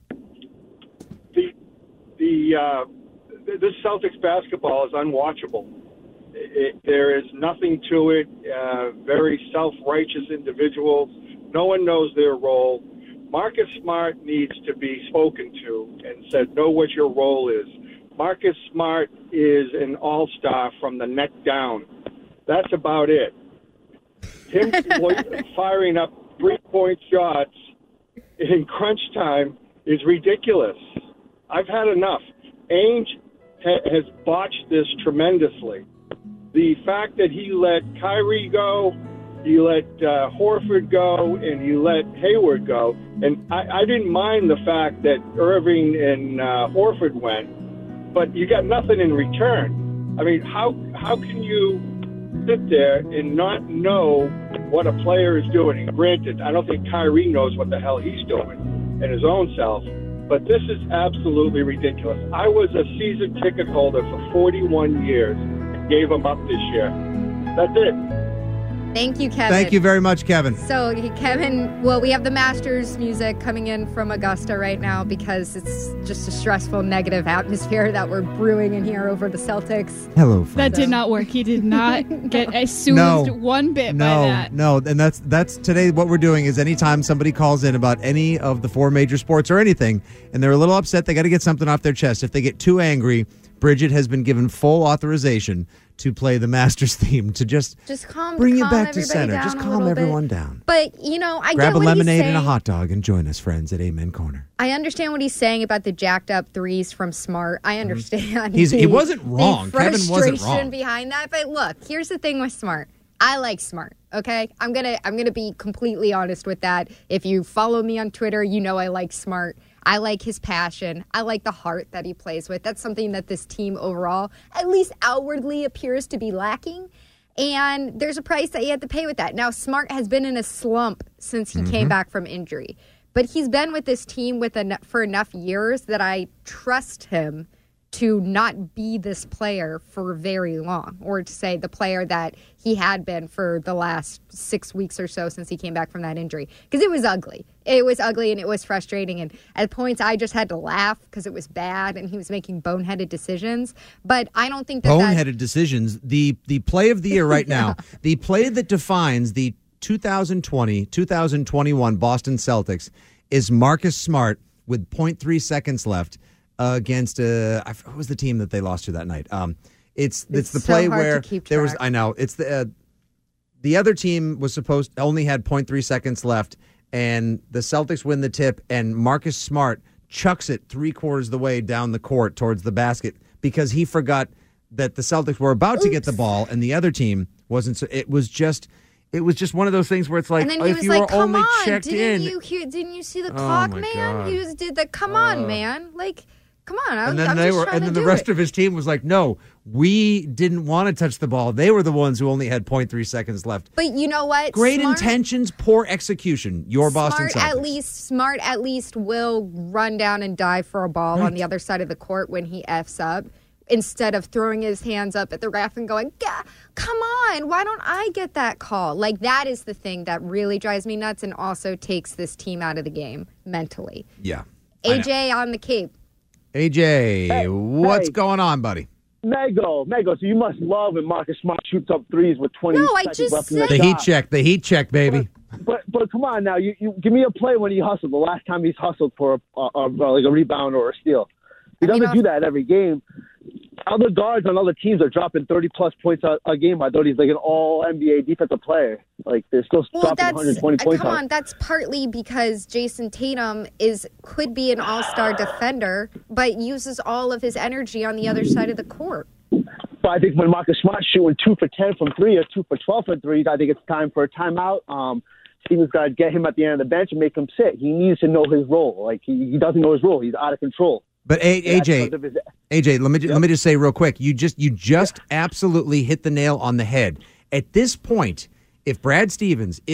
The, the uh, this Celtics basketball is unwatchable. It, there is nothing to it. Uh, very self-righteous individuals. No one knows their role. Marcus Smart needs to be spoken to and said, know what your role is. Marcus Smart is an all-star from the neck down. That's about it. Him firing up three-point shots in crunch time is ridiculous. I've had enough. Ainge ha- has botched this tremendously. The fact that he let Kyrie go, he let uh, Horford go, and he let Hayward go. And I, I didn't mind the fact that Irving and uh, Horford went, but you got nothing in return. I mean, how how can you sit there and not know what a player is doing? And granted, I don't think Kyrie knows what the hell he's doing in his own self, but this is absolutely ridiculous. I was a season ticket holder for forty-one years and gave him up this year. That's it.
Thank you, Kevin.
Thank you very much, Kevin.
So, Kevin, well, we have the Masters music coming in from Augusta right now because it's just a stressful, negative atmosphere that we're brewing in here over the Celtics.
Hello,
friends. That did not work. He did not get soothed
No.
one bit
No,
by that.
no, and that's that's today. What we're doing is anytime somebody calls in about any of the four major sports or anything, and they're a little upset, they got to get something off their chest. If they get too angry, Bridget has been given full authorization to play the Masters theme to just
Just calm,
bring
calm
it back to
everybody
center.
down
Just
a
calm
little
everyone
bit.
down.
But, you know, I
Grab
get
a
what
lemonade
he's
and a
saying.
hot dog and join us, friends, at Amen Corner.
I understand what he's saying about the jacked up threes from Smart. I understand.
He's-
the,
he wasn't wrong.
The
Kevin wasn't
frustration
wrong.
behind that. But look, here's the thing with Smart. I like Smart. Okay, I'm gonna I'm gonna be completely honest with that. If you follow me on Twitter, you know I like Smart. I like his passion. I like the heart that he plays with. That's something that this team overall, at least outwardly, appears to be lacking. And there's a price that you have to pay with that. Now, Smart has been in a slump since he
Mhm.
came back from injury. But he's been with this team with en- for enough years that I trust him to not be this player for very long, or to say the player that he had been for the last six weeks or so since he came back from that injury. Because it was ugly. It was ugly and it was frustrating. And at points, I just had to laugh because it was bad and he was making boneheaded decisions. But I don't think that
Boneheaded
that,
decisions. The the play of the year right now, the play that defines the two thousand twenty, two thousand twenty-one Boston Celtics is Marcus Smart with zero point three seconds left uh, against, uh, I f- who was the team that they lost to that night? Um, it's, it's
It's
the
so
play
hard to
where
keep
there was,
track.
I know, it's the, uh, the other team was supposed, only had zero point three seconds left, and the Celtics win the tip, and Marcus Smart chucks it three quarters of the way down the court towards the basket because he forgot that the Celtics were about to get the ball and the other team wasn't. So it was just, it was just one of those things where it's like,
and then
oh,
he
if
was
you
like,
were
"Come
only
on,
checked
didn't
in,
you hear? Didn't you see the
Oh,
clock,
my
man?
God.
He was did the come on,
Uh.
man. Like, come on. I,
and then
I'm
they
just
were,
trying
and
to
then the
do
rest
it.
of his team was like, no, we didn't want to touch the ball. They were the ones who only had zero point three seconds left.
But you know what?
Great
Smart,
intentions, poor execution. Your Boston
Smart
Celtics.
at least Smart at least will run down and dive for a ball
Right.
on the other side of the court when he F's up, instead of throwing his hands up at the ref and going, "Ga- come on, why don't I get that call?" Like, that is the thing that really drives me nuts and also takes this team out of the game mentally.
Yeah. I know.
A J on the Cape.
A J,
Hey,
what's
hey.
going on, buddy?
Mego, Mego, so you must love when Marcus Smart shoots up threes with twenty
No, I
seconds
just
left in the
The
shot.
heat check, the heat check, baby.
But but come on now, you, you give me a play when he hustled. The last time he's hustled for a, a, a like a rebound or a steal, he
I mean,
doesn't do that every game. Other guards on other teams are dropping thirty plus points a, a game. I thought he's like an all N B A defensive player. Like they're still
Well,
dropping
that's
one hundred twenty
uh,
points.
come
on.
on. That's partly because Jason Tatum is could be an all-star defender, but uses all of his energy on the other side of the court.
But I think when Marcus Smart's shooting two for ten from three or two for twelve from three, I think it's time for a timeout. Um, Stevens got to get him at the end of the bench and make him sit. He needs to know his role. Like he, he doesn't know his role. He's out of control.
But A-
That's
AJ,
because of his-
A J, let me ju- let me just say real quick. You just you just absolutely hit the nail on the head. At this point, if Brad Stevens, if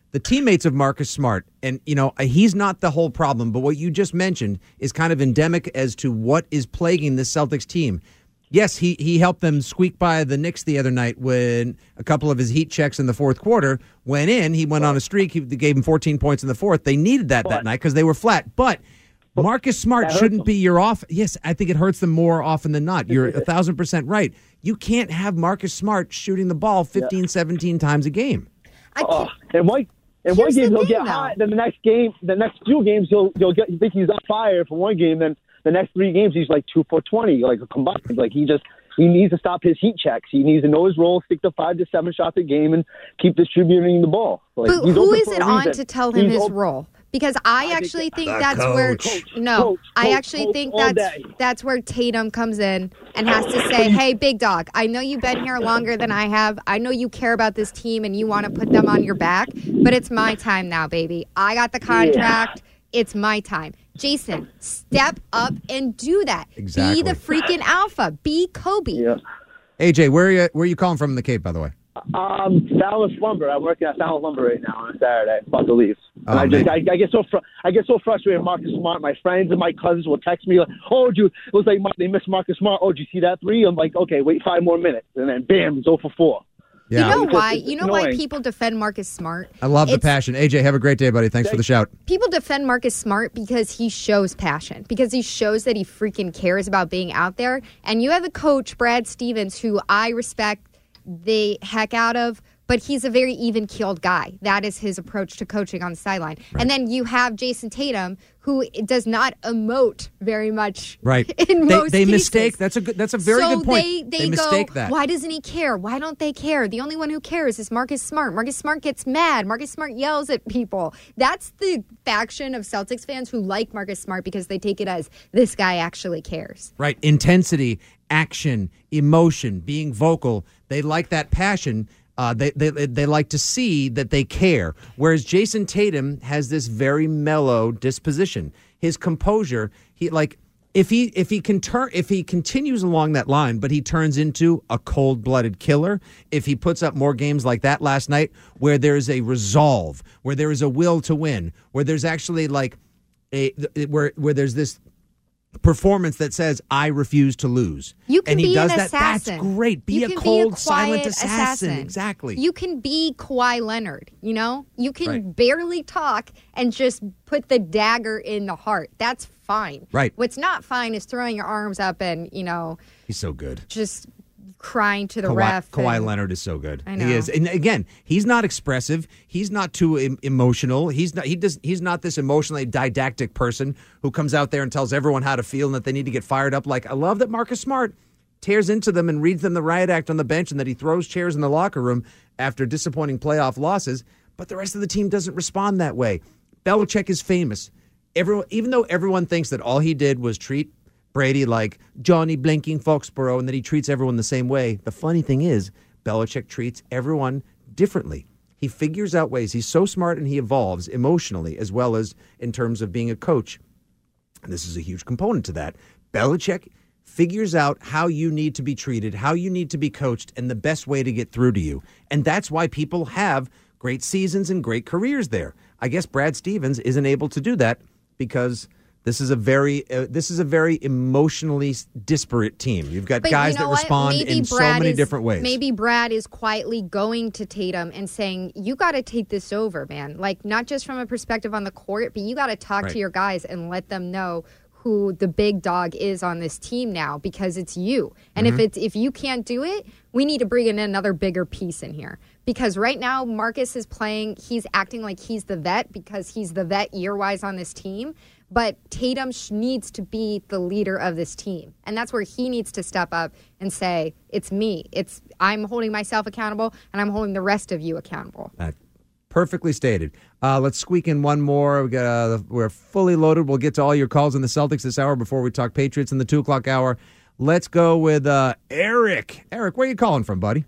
the teammates of Marcus Smart, and, you know, he's not the whole problem, but what you just mentioned is kind of endemic as to what is plaguing this Celtics team. Yes, he, he helped them squeak by the Knicks the other night when a couple of his heat checks in the fourth quarter went in. He went on a streak. He gave him fourteen points in the fourth. They needed that that night because they were flat. But Marcus Smart shouldn't be your off. Yes, I think it hurts them more often than not. You're a thousand percent right. You can't have Marcus Smart shooting the ball fifteen, seventeen times a game.
Oh, and one, and one game he'll get hot. Then the next game, the next few games, he'll he'll get. You think he's on fire for one game, then the next three games he's like two for twenty, like a combined. Like he just he needs to stop his heat checks. He needs to know his role, stick to five to seven shots a game, and keep distributing the ball. Like,
but
he's
who
open
is
for
it
a
on
reason.
to tell him
He's
his
open-
role? Because I,
I
actually
think
think
the
that's
coach.
where
Coach,
no,
coach,
I
coach,
actually
coach
think
all
that's
day.
that's where Tatum comes in and has to say, "Hey, big dog, I know you've been here longer than I have. I know you care about this team and you want to put them on your back, but it's my time now, baby. I got the contract. It's my time." Jason, step up and do that.
Exactly.
Be the freaking alpha. Be Kobe.
Yeah.
A J, where are you, where are you calling from in the Cape, by the way?
Um, Dallas Lumber. I'm working at Dallas Lumber right now on a Saturday. About to leave.
Oh,
And I just,
man.
I, I get so, fr- I get so frustrated. Marcus Smart. My friends and my cousins will text me like, "Oh, dude, it was like Mar- they missed Marcus Smart. Oh, did you see that three?" I'm like, "Okay, wait five more minutes," and then bam, he's zero for four.
Yeah.
You know
It's-
why?
it's
You know why
annoying.
people defend Marcus Smart?
I love the
It's-
passion. A J, have a great day, buddy. Thanks for the shout.
People defend Marcus Smart because he shows passion, because he shows that he freaking cares about being out there. And you have the coach, Brad Stevens, who I respect the heck out of, but he's a very even-keeled guy. That is his approach to coaching on the sideline.
Right.
And then you have Jason Tatum, who does not emote very much.
Right.
In
they
most
they
cases.
mistake. That's a good. That's a very
so
good point.
They, they,
they
go,
mistake that.
why doesn't he care? Why don't they care? The only one who cares is Marcus Smart. Marcus Smart gets mad. Marcus Smart yells at people. That's the faction of Celtics fans who like Marcus Smart because they take it as this guy actually cares.
Right. Intensity, action, emotion, being vocal. They like that passion. Uh, they, they they like to see that they care. Whereas Jason Tatum has this very mellow disposition. His composure, he like if he if he can turn if he continues along that line, but he turns into a cold-blooded killer. If he puts up more games like that last night, where there is a resolve, where there is a will to win, where there's actually like a where where there's this performance that says I refuse to lose.
You can
and he
be
does
an
that.
assassin.
That's great. Be
You
a
can
cold,
be a
silent
quiet
assassin. Exactly.
You can be Kawhi Leonard, you know? You can
Right.
barely talk and just put the dagger in the heart. That's fine.
Right.
What's not fine is throwing your arms up and, you know,
He's so good.
just crying to the
Kawhi,
ref.
Kawhi
and-
Leonard is so good.
I know.
He is, and again, he's not expressive. He's not too em- emotional. He's not. He does. He's not this emotionally didactic person who comes out there and tells everyone how to feel and that they need to get fired up. Like I love that Marcus Smart tears into them and reads them the riot act on the bench, and that he throws chairs in the locker room after disappointing playoff losses. But the rest of the team doesn't respond that way. Belichick is famous. Everyone, even though everyone thinks that all he did was treat Brady like Johnny blinking Foxborough and that he treats everyone the same way. The funny thing is, Belichick treats everyone differently. He figures out ways. He's so smart and he evolves emotionally as well as in terms of being a coach. And this is a huge component to that. Belichick figures out how you need to be treated, how you need to be coached, and the best way to get through to you. And that's why people have great seasons and great careers there. I guess Brad Stevens isn't able to do that because this is a very uh, this is a very emotionally disparate team. You've got
But
guys
you know
that
what?
respond
Maybe
in so
Brad
many
is-
different ways.
Maybe Brad is quietly going to Tatum and saying, you got to take this over, man. Like, not just from a perspective on the court, but you got to talk
Right.
to your guys and let them know who the big dog is on this team now because it's you. And
Mm-hmm.
if it's if you can't do it, we need to bring in another bigger piece in here. Because right now, Marcus is playing, he's acting like he's the vet because he's the vet year-wise on this team. But Tatum sh- needs to be the leader of this team. And that's where he needs to step up and say, it's me. It's I'm holding myself accountable, and I'm holding the rest of you accountable.
Uh, perfectly stated. Uh, let's squeak in one more. We got, uh, we're fully loaded. We'll get to all your calls in the Celtics this hour before we talk Patriots in the two o'clock hour. Let's go with uh, Eric. Eric, where are you calling from, buddy?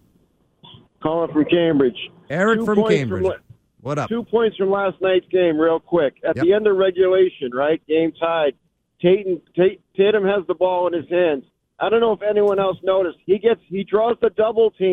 Calling from Cambridge.
Eric
Two
from
points
Cambridge.
la-
What up?
Two points from last night's game, real quick. At
Yep.
the end of regulation, right, game tied, Tatum, Tat- Tatum has the ball in his hands. I don't know if anyone else noticed. He gets he draws the double team,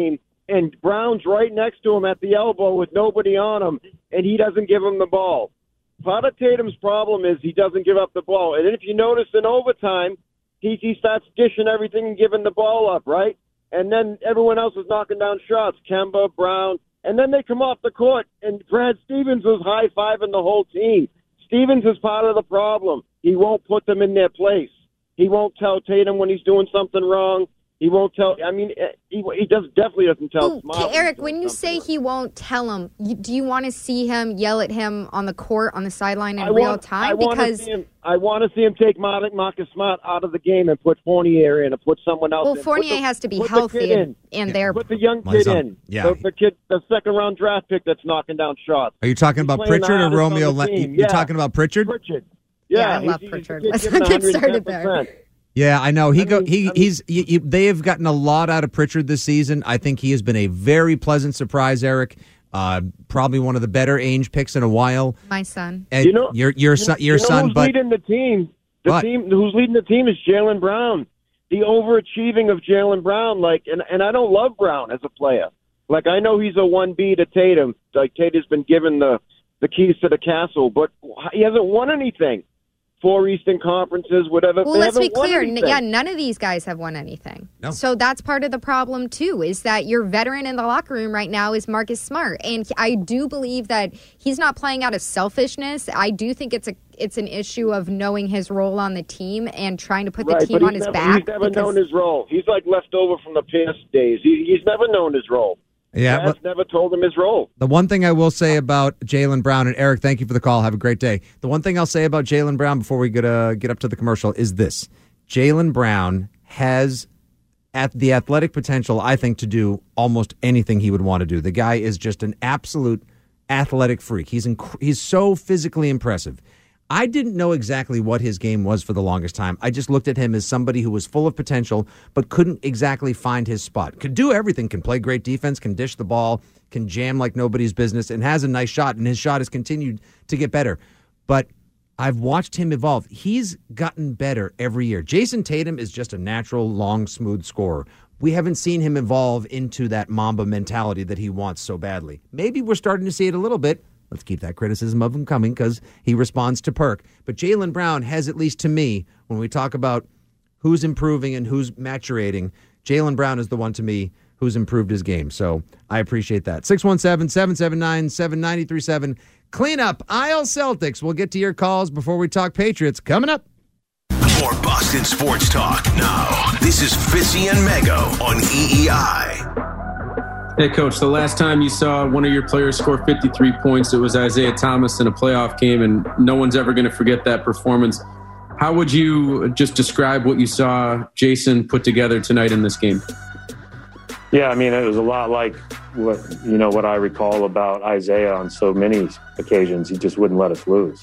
and Brown's right next to him at the elbow with nobody on him, and he doesn't give him the ball. Part of Tatum's problem is he doesn't give up the ball. And then if you notice in overtime, he, he starts dishing everything and giving the ball up, right? And then everyone else is knocking down shots, Kemba, Brown. And then they come off the court, and Brad Stevens was high-fiving the whole team. Stevens is part of the problem. He won't put them in their place. He won't tell Tatum when he's doing something wrong. He won't tell. I mean, he, he does definitely doesn't tell.
Ooh, Smart Eric, when, when you say he won't tell him, you, do you want to see him yell at him on the court, on the sideline in
I
real
want,
time?
I
because
him, I want to see him take Marcus Smart out of the game and put Fournier in and put someone else
well,
in.
Fournier
the,
has to be healthy and, and there.
Put the young kid in.
Yeah.
The, the kid, the second round draft pick that's knocking down shots.
Are you talking
He's
about Pritchard or Romeo? Le-
You're
yeah. talking about Pritchard?
Pritchard.
Yeah,
Yeah,
I love
he's,
Pritchard.
He's
Let's not get started there.
Yeah, I know. He
I
go.
mean,
He
I mean,
he's. He, he, they have gotten a lot out of Pritchard this season. I think he has been a very pleasant surprise, Eric. Uh, probably one of the better Ainge picks in a while.
My son.
And
you know,
your your
you
son.
know,
Your
you know
son,
who's
but
leading the team. The
But-
team who's leading the team is Jaylen Brown. The overachieving of Jaylen Brown, like, and and I don't love Brown as a player. Like, I know he's a one B to Tatum. Like, Tatum's been given the the keys to the castle, but he hasn't won anything. Four Eastern Conferences, whatever.
Well,
they
let's be
haven't won
clear. N-
anything.
Yeah, none of these guys have won anything.
No.
So that's part of the problem, too, is that your veteran in the locker room right now is Marcus Smart. And he- I do believe that he's not playing out of selfishness. I do think it's a it's an issue of knowing his role on the team and trying to put
Right,
the team
but
on
he's
his
never,
back.
He's never
because-
known his role. He's like left over from the past days. He, he's never known his role.
yeah.
Brad's
But
never told him his role.
the one thing I will say about Jaylen Brown, and Eric, thank you for the call. Have a great day. The one thing I'll say about Jaylen Brown before we get uh, get up to the commercial is this: Jaylen Brown has at the athletic potential, I think, to do almost anything he would want to do. The guy is just an absolute athletic freak. He's inc- he's so physically impressive. I didn't know exactly what his game was for the longest time. I just looked at him as somebody who was full of potential, but couldn't exactly find his spot. Could do everything, can play great defense, can dish the ball, can jam like nobody's business, and has a nice shot, and his shot has continued to get better. But I've watched him evolve. He's gotten better every year. Jason Tatum is just a natural, long, smooth scorer. We haven't seen him evolve into that Mamba mentality that he wants so badly. Maybe we're starting to see it a little bit. Let's keep that criticism of him coming because he responds to perk. But Jaylen Brown has, at least to me, when we talk about who's improving and who's maturating, Jaylen Brown is the one to me who's improved his game. So I appreciate that. six one seven, seven seven nine, seven nine three seven. Clean up Isle Celtics. We'll get to your calls before we talk Patriots. Coming up.
More Boston sports talk now. This is Fitzy and Mego on E E I.
Hey, Coach, the last time you saw one of your players score fifty-three points, it was Isaiah Thomas in a playoff game, and no one's ever going to forget that performance. How would you just describe what you saw Jason put together tonight in this game?
Yeah, I mean, it was a lot like what you know what I recall about Isaiah on so many occasions. He just wouldn't let us lose,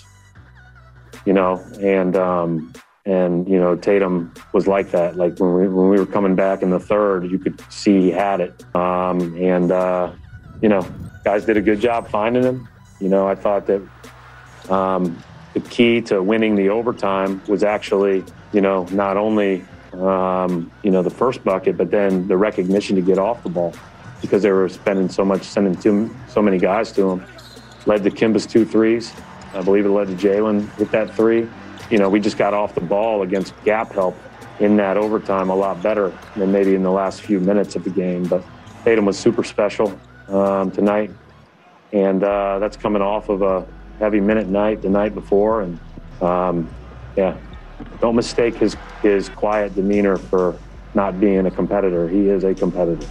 you know, and um, and you know Tatum was like that. Like when we when we were coming back in the third, you could see he had it, um, and uh, you know, guys did a good job finding him. You know, I thought that um, the key to winning the overtime was actually, you know, not only Um, you know, the first bucket, but then the recognition to get off the ball because they were spending so much, sending too, so many guys to him. Led to Kimba's two threes. I believe it led to Jaylen with that three. You know, we just got off the ball against gap help in that overtime a lot better than maybe in the last few minutes of the game. But Tatum was super special um, tonight. And uh, that's coming off of a heavy minute night the night before. And, um, yeah. Don't mistake his, his quiet demeanor for not being a competitor. He is a competitor.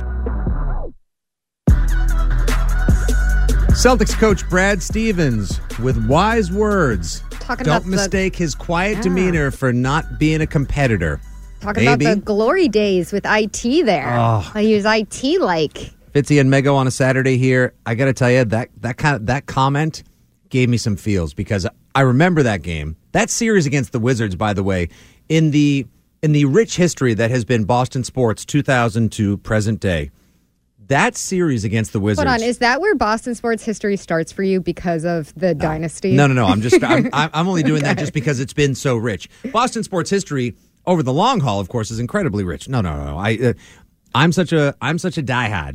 Celtics coach Brad Stevens with wise words.
Talking
Don't
about the-
mistake his quiet
Yeah.
demeanor for not being a competitor.
Talking
Baby.
about the glory days with I T there.
Oh.
He was I T-like.
Fitzy and Mego on a Saturday here. I got to tell you, that, that, kind of, that comment gave me some feels because I remember that game. That series against the Wizards, by the way, in the in the rich history that has been Boston sports two thousand to present day, that series against the Wizards.
Hold on, is that where Boston sports history starts for you because of the dynasty?
No, no, no. I'm just I'm, I'm only doing that
Okay.
just because it's been so rich. Boston sports history over the long haul, of course, is incredibly rich. No, no, no. I uh, I'm such a I'm such a diehard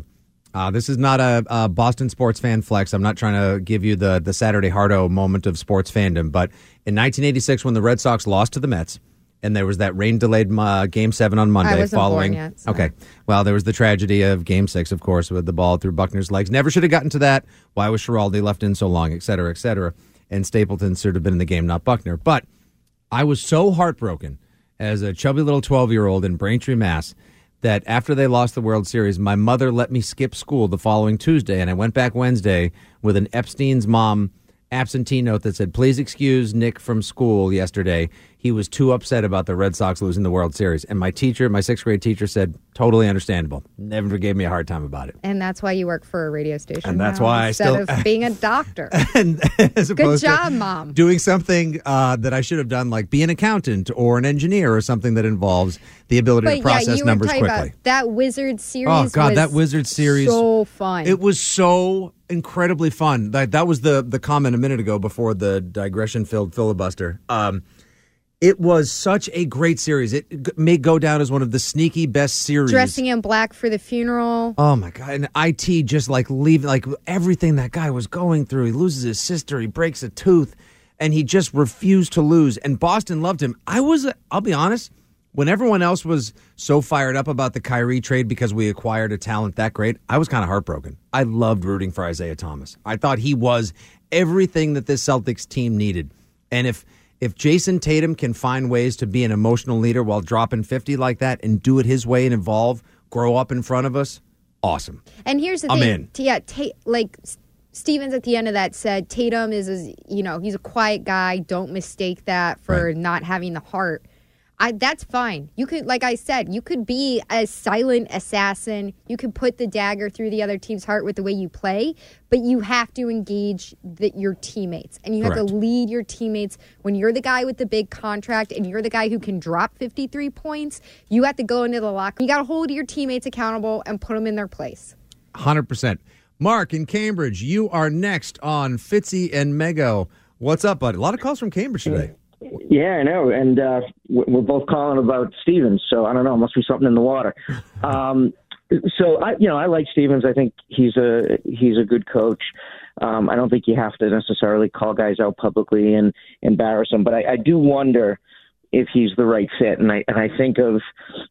Uh, this is not a, a Boston sports fan flex. I'm not trying to give you the, the Saturday Hardo moment of sports fandom, but in nineteen eighty-six, when the Red Sox lost to the Mets, and there was that rain-delayed uh, Game seven on Monday.
I wasn't
following,
born yet, so.
Okay. Well, there was the tragedy of Game six, of course, with the ball through Buckner's legs. Never should have gotten to that. Why was Schiraldi left in so long, et cetera, et cetera. And Stapleton should have been in the game, not Buckner. But I was so heartbroken as a chubby little twelve-year-old in Braintree, Mass., that after they lost the World Series, my mother let me skip school the following Tuesday, and I went back Wednesday with an Epstein's mom absentee note that said, please excuse Nick from school yesterday. He was too upset about the Red Sox losing the World Series. And my teacher, my sixth grade teacher, said, totally understandable. Never gave me a hard time about it.
And that's why you work for a radio station.
And that's
now,
why I
instead
still...
Instead of being a doctor.
and, as
Good
opposed
job,
to
Mom.
Doing something uh, that I should have done, like be an accountant or an engineer or something that involves the ability
but
to process
yeah, you
numbers
were talking
quickly.
About that Wizard series
Oh, God,
was
that Wizard series.
so fun.
It was so incredibly fun. That that was the, the comment a minute ago before the digression-filled filibuster. Um, it was such a great series. It g- may go down as one of the sneaky best series.
Dressing in black for the funeral.
Oh, my God. And I T just like leaving, like everything that guy was going through. He loses his sister. He breaks a tooth. And he just refused to lose. And Boston loved him. I was, I'll be honest, when everyone else was so fired up about the Kyrie trade because we acquired a talent that great, I was kind of heartbroken. I loved rooting for Isaiah Thomas. I thought he was everything that this Celtics team needed. And if if Jason Tatum can find ways to be an emotional leader while dropping fifty like that and do it his way and evolve, grow up in front of us, awesome.
And here's the
I'm
thing.
in.
T- yeah, ta- like Stevens at the end of that said, Tatum is, a, you know, he's a quiet guy. Don't mistake that for
Right.
not having the heart. I, that's fine. You could, like I said, you could be a silent assassin. You could put the dagger through the other team's heart with the way you play, but you have to engage the, your teammates. And you have
Correct.
to lead your teammates. When you're the guy with the big contract and you're the guy who can drop fifty-three points, you have to go into the locker room. You got to hold your teammates accountable and put them in their place.
one hundred percent. Mark in Cambridge, you are next on Fitzy and Mego. What's up, bud? A lot of calls from Cambridge today.
Yeah, I know, and uh, we're both calling about Stevens, so I don't know, must be something in the water. Um, so I, you know, I like Stevens. I think he's a he's a good coach. Um, I don't think you have to necessarily call guys out publicly and embarrass them, but I, I do wonder if he's the right fit. And I and I think of,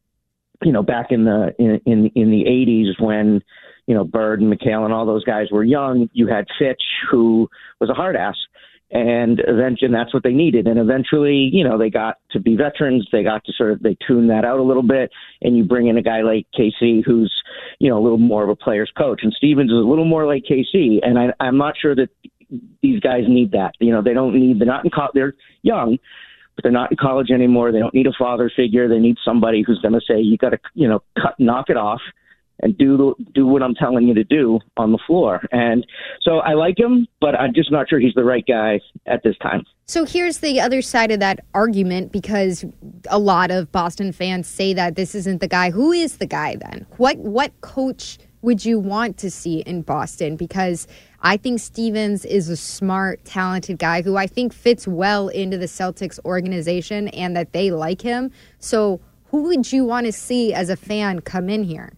you know, back in the in in, in the eighties when, you know, Bird and McHale and all those guys were young. You had Fitch, who was a hard ass. And eventually, and that's what they needed. And eventually, you know, they got to be veterans. They got to sort of, they tune that out a little bit. And you bring in a guy like K C, who's, you know, a little more of a player's coach. And Stevens is a little more like K C. And I, I'm not sure that these guys need that. You know, they don't need, they're not in college, they're young, but they're not in college anymore. They don't need a father figure. They need somebody who's going to say, you got to, you know, cut, knock it off. And do the, do what I'm telling you to do on the floor. And so I like him, but I'm just not sure he's the right guy at this time.
So here's the other side of that argument, because a lot of Boston fans say that this isn't the guy. Who is the guy then? What what coach would you want to see in Boston? Because I think Stevens is a smart, talented guy who I think fits well into the Celtics organization and that they like him. So who would you want to see as a fan come in here?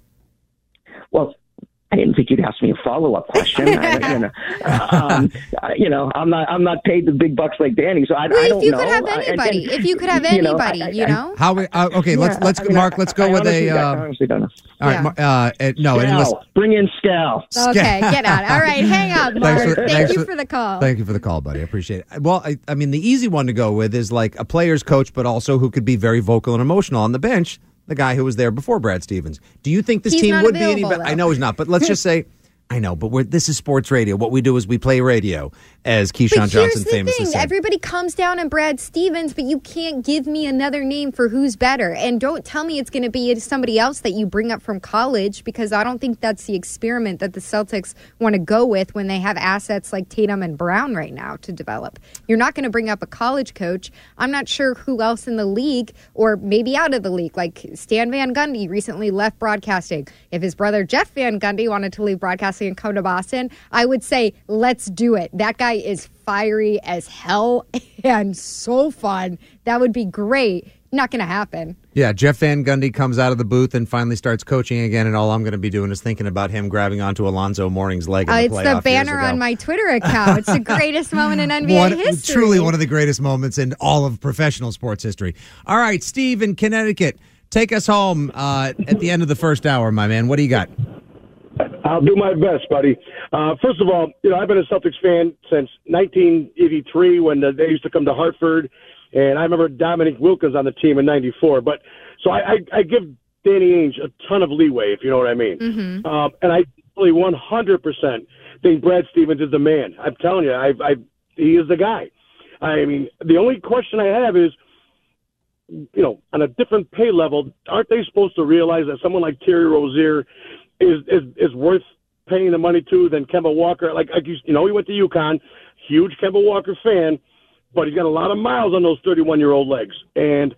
Well, I didn't think you'd ask me a follow-up question. I, you, know, um, you know, I'm not I'm not paid the big bucks like Danny, so I,
well,
I don't
if you
know.
could have anybody,
I, and,
if you could have
you know,
anybody,
I, I,
you know.
How we? Uh, okay,
yeah,
let's let's
I mean,
Mark. Let's go
I
with
honestly,
a.
I
Uh,
honestly don't know.
all right,
Yeah.
uh, uh, no, and listen,
Scal. Bring in Scal.
Okay, get out. All right, hang up, Mark.
Thanks for-
Thank
thanks
you
for-
for the call.
Thank you for the call, buddy. I appreciate it. Well, I, I mean, the easy one to go with is like a player's coach, but also who could be very vocal and emotional on the bench. The guy who was there before Brad Stevens. Do you think this
He's
team
not
would be any
available,
better?
though.
I know he's not, but let's just say. I know, but we're, this is sports radio. What we do is we play radio, as Keyshawn
But
Johnson
here's the
famously
thing.
said.
Everybody comes down on Brad Stevens, but you can't give me another name for who's better. And don't tell me it's going to be somebody else that you bring up from college, because I don't think that's the experiment that the Celtics want to go with when they have assets like Tatum and Brown right now to develop. You're not going to bring up a college coach. I'm not sure who else in the league, or maybe out of the league, like Stan Van Gundy recently left broadcasting. If his brother Jeff Van Gundy wanted to leave broadcasting and come to Boston, I would say, let's do it. That guy is fiery as hell and so fun. That would be great. Not going to happen.
Yeah, Jeff Van Gundy comes out of the booth and finally starts coaching again, and all I'm going to be doing is thinking about him grabbing onto Alonzo Mourning's leg in
Uh,
the
it's
playoff
the banner
years ago.
on my Twitter account. It's the greatest moment in N B A
One-
history.
Truly one of the greatest moments in all of professional sports history. All right, Steve in Connecticut, take us home uh, at the end of the first hour, my man. What do you got?
I'll do my best, buddy. Uh, first of all, you know, I've been a Celtics fan since nineteen eighty-three when uh, they used to come to Hartford, and I remember Dominique Wilkins on the team in ninety-four. But so I, I, I give Danny Ainge a ton of leeway, if you know what I mean.
Mm-hmm.
Um, and I really one hundred percent think Brad Stevens is the man. I'm telling you, I, I, he is the guy. I mean, the only question I have is, you know, on a different pay level, aren't they supposed to realize that someone like Terry Rozier is is, is worth paying the money to than Kemba Walker? Like, like you, you know, he went to UConn, huge Kemba Walker fan, but he's got a lot of miles on those thirty-one-year-old legs. And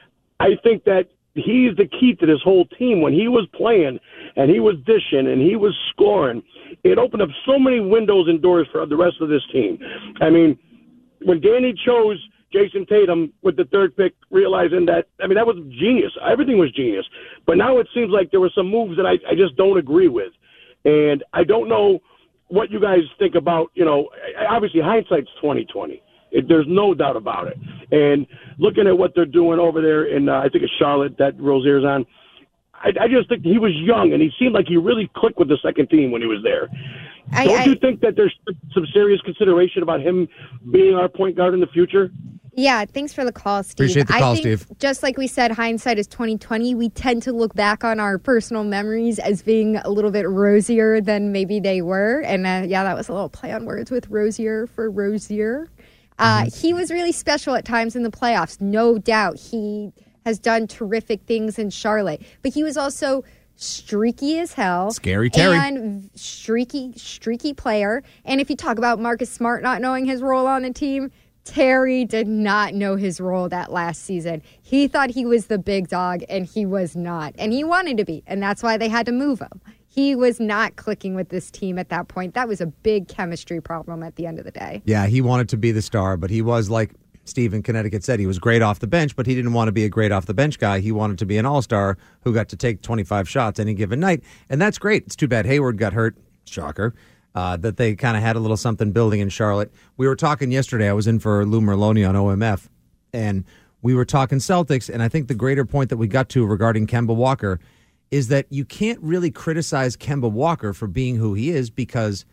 I think that he's the key to this whole team. When he was playing and he was dishing and he was scoring, it opened up so many windows and doors for the rest of this team. I mean, when Danny chose Jason Tatum with the third pick, realizing that, I mean, that was genius. Everything was genius. But now it seems like there were some moves that I, I just don't agree with. And I don't know what you guys think about, you know, obviously hindsight's twenty twenty. It, there's no doubt about it. And looking at what they're doing over there in, uh, I think it's Charlotte that Rozier's on, I, I just think he was young, and he seemed like he really clicked with the second team when he was there.
I,
Don't
I,
you think that there's some serious consideration about him being our point guard in the future?
Yeah, thanks for the call, Steve.
Appreciate the call,
I think,
Steve.
just like we said, hindsight is twenty twenty. We tend to look back on our personal memories as being a little bit rosier than maybe they were. And uh, yeah, that was a little play on words with rosier for Rozier. Uh,
Mm-hmm.
He was really special at times in the playoffs, no doubt. He has done terrific things in Charlotte, but he was also streaky as hell.
Scary Terry.
And streaky, streaky player. And if you talk about Marcus Smart not knowing his role on the team, Terry did not know his role that last season. He thought he was the big dog, and he was not. And he wanted to be, and that's why they had to move him. He was not clicking with this team at that point. That was a big chemistry problem at the end of the day.
Yeah, he wanted to be the star, but he was, like Steve in Connecticut said, he was great off the bench, but he didn't want to be a great off the bench guy. He wanted to be an all-star who got to take twenty-five shots any given night, and that's great. It's too bad Hayward got hurt. Shocker. Uh, that they kind of had a little something building in Charlotte. We were talking yesterday. I was in for Lou Merloni on O M F, and we were talking Celtics, and I think the greater point that we got to regarding Kemba Walker is that you can't really criticize Kemba Walker for being who he is because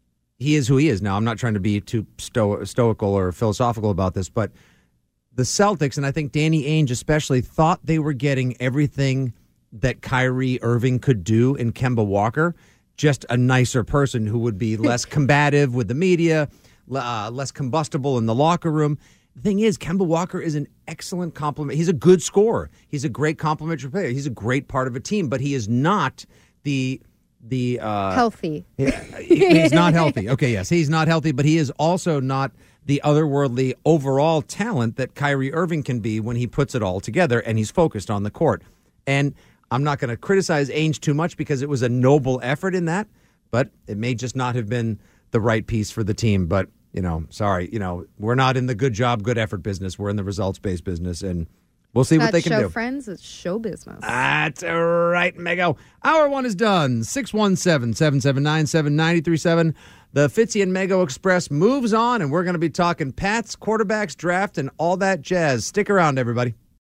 he is who he is. Now, I'm not trying to be too sto- stoical or philosophical about this, but the Celtics, and I think Danny Ainge especially, thought they were getting everything that Kyrie Irving could do in Kemba Walker, just a nicer person who would be less combative with the media, uh, less combustible in the locker room. The thing is, Kemba Walker is an excellent compliment. He's a good scorer. He's a great complimentary player. He's a great part of a team, but he is not the the uh,
healthy.
He, he's not healthy. Okay, yes, he's not healthy, but he is also not the otherworldly overall talent that Kyrie Irving can be when he puts it all together and he's focused on the court. And I'm not going to criticize Ainge too much because it was a noble effort in that, but it may just not have been the right piece for the team. But, you know, sorry, you know, we're not in the good job, good effort business. We're in the results-based business, and we'll see
It's
what
not
they can
show
do.
friends, it's show business.
That's right, Mego. Hour one is done. six one seven, seven seven nine, seven nine three seven. The Fitzy and Mego Express moves on, and we're going to be talking Pats, quarterbacks, draft, and all that jazz. Stick around, everybody.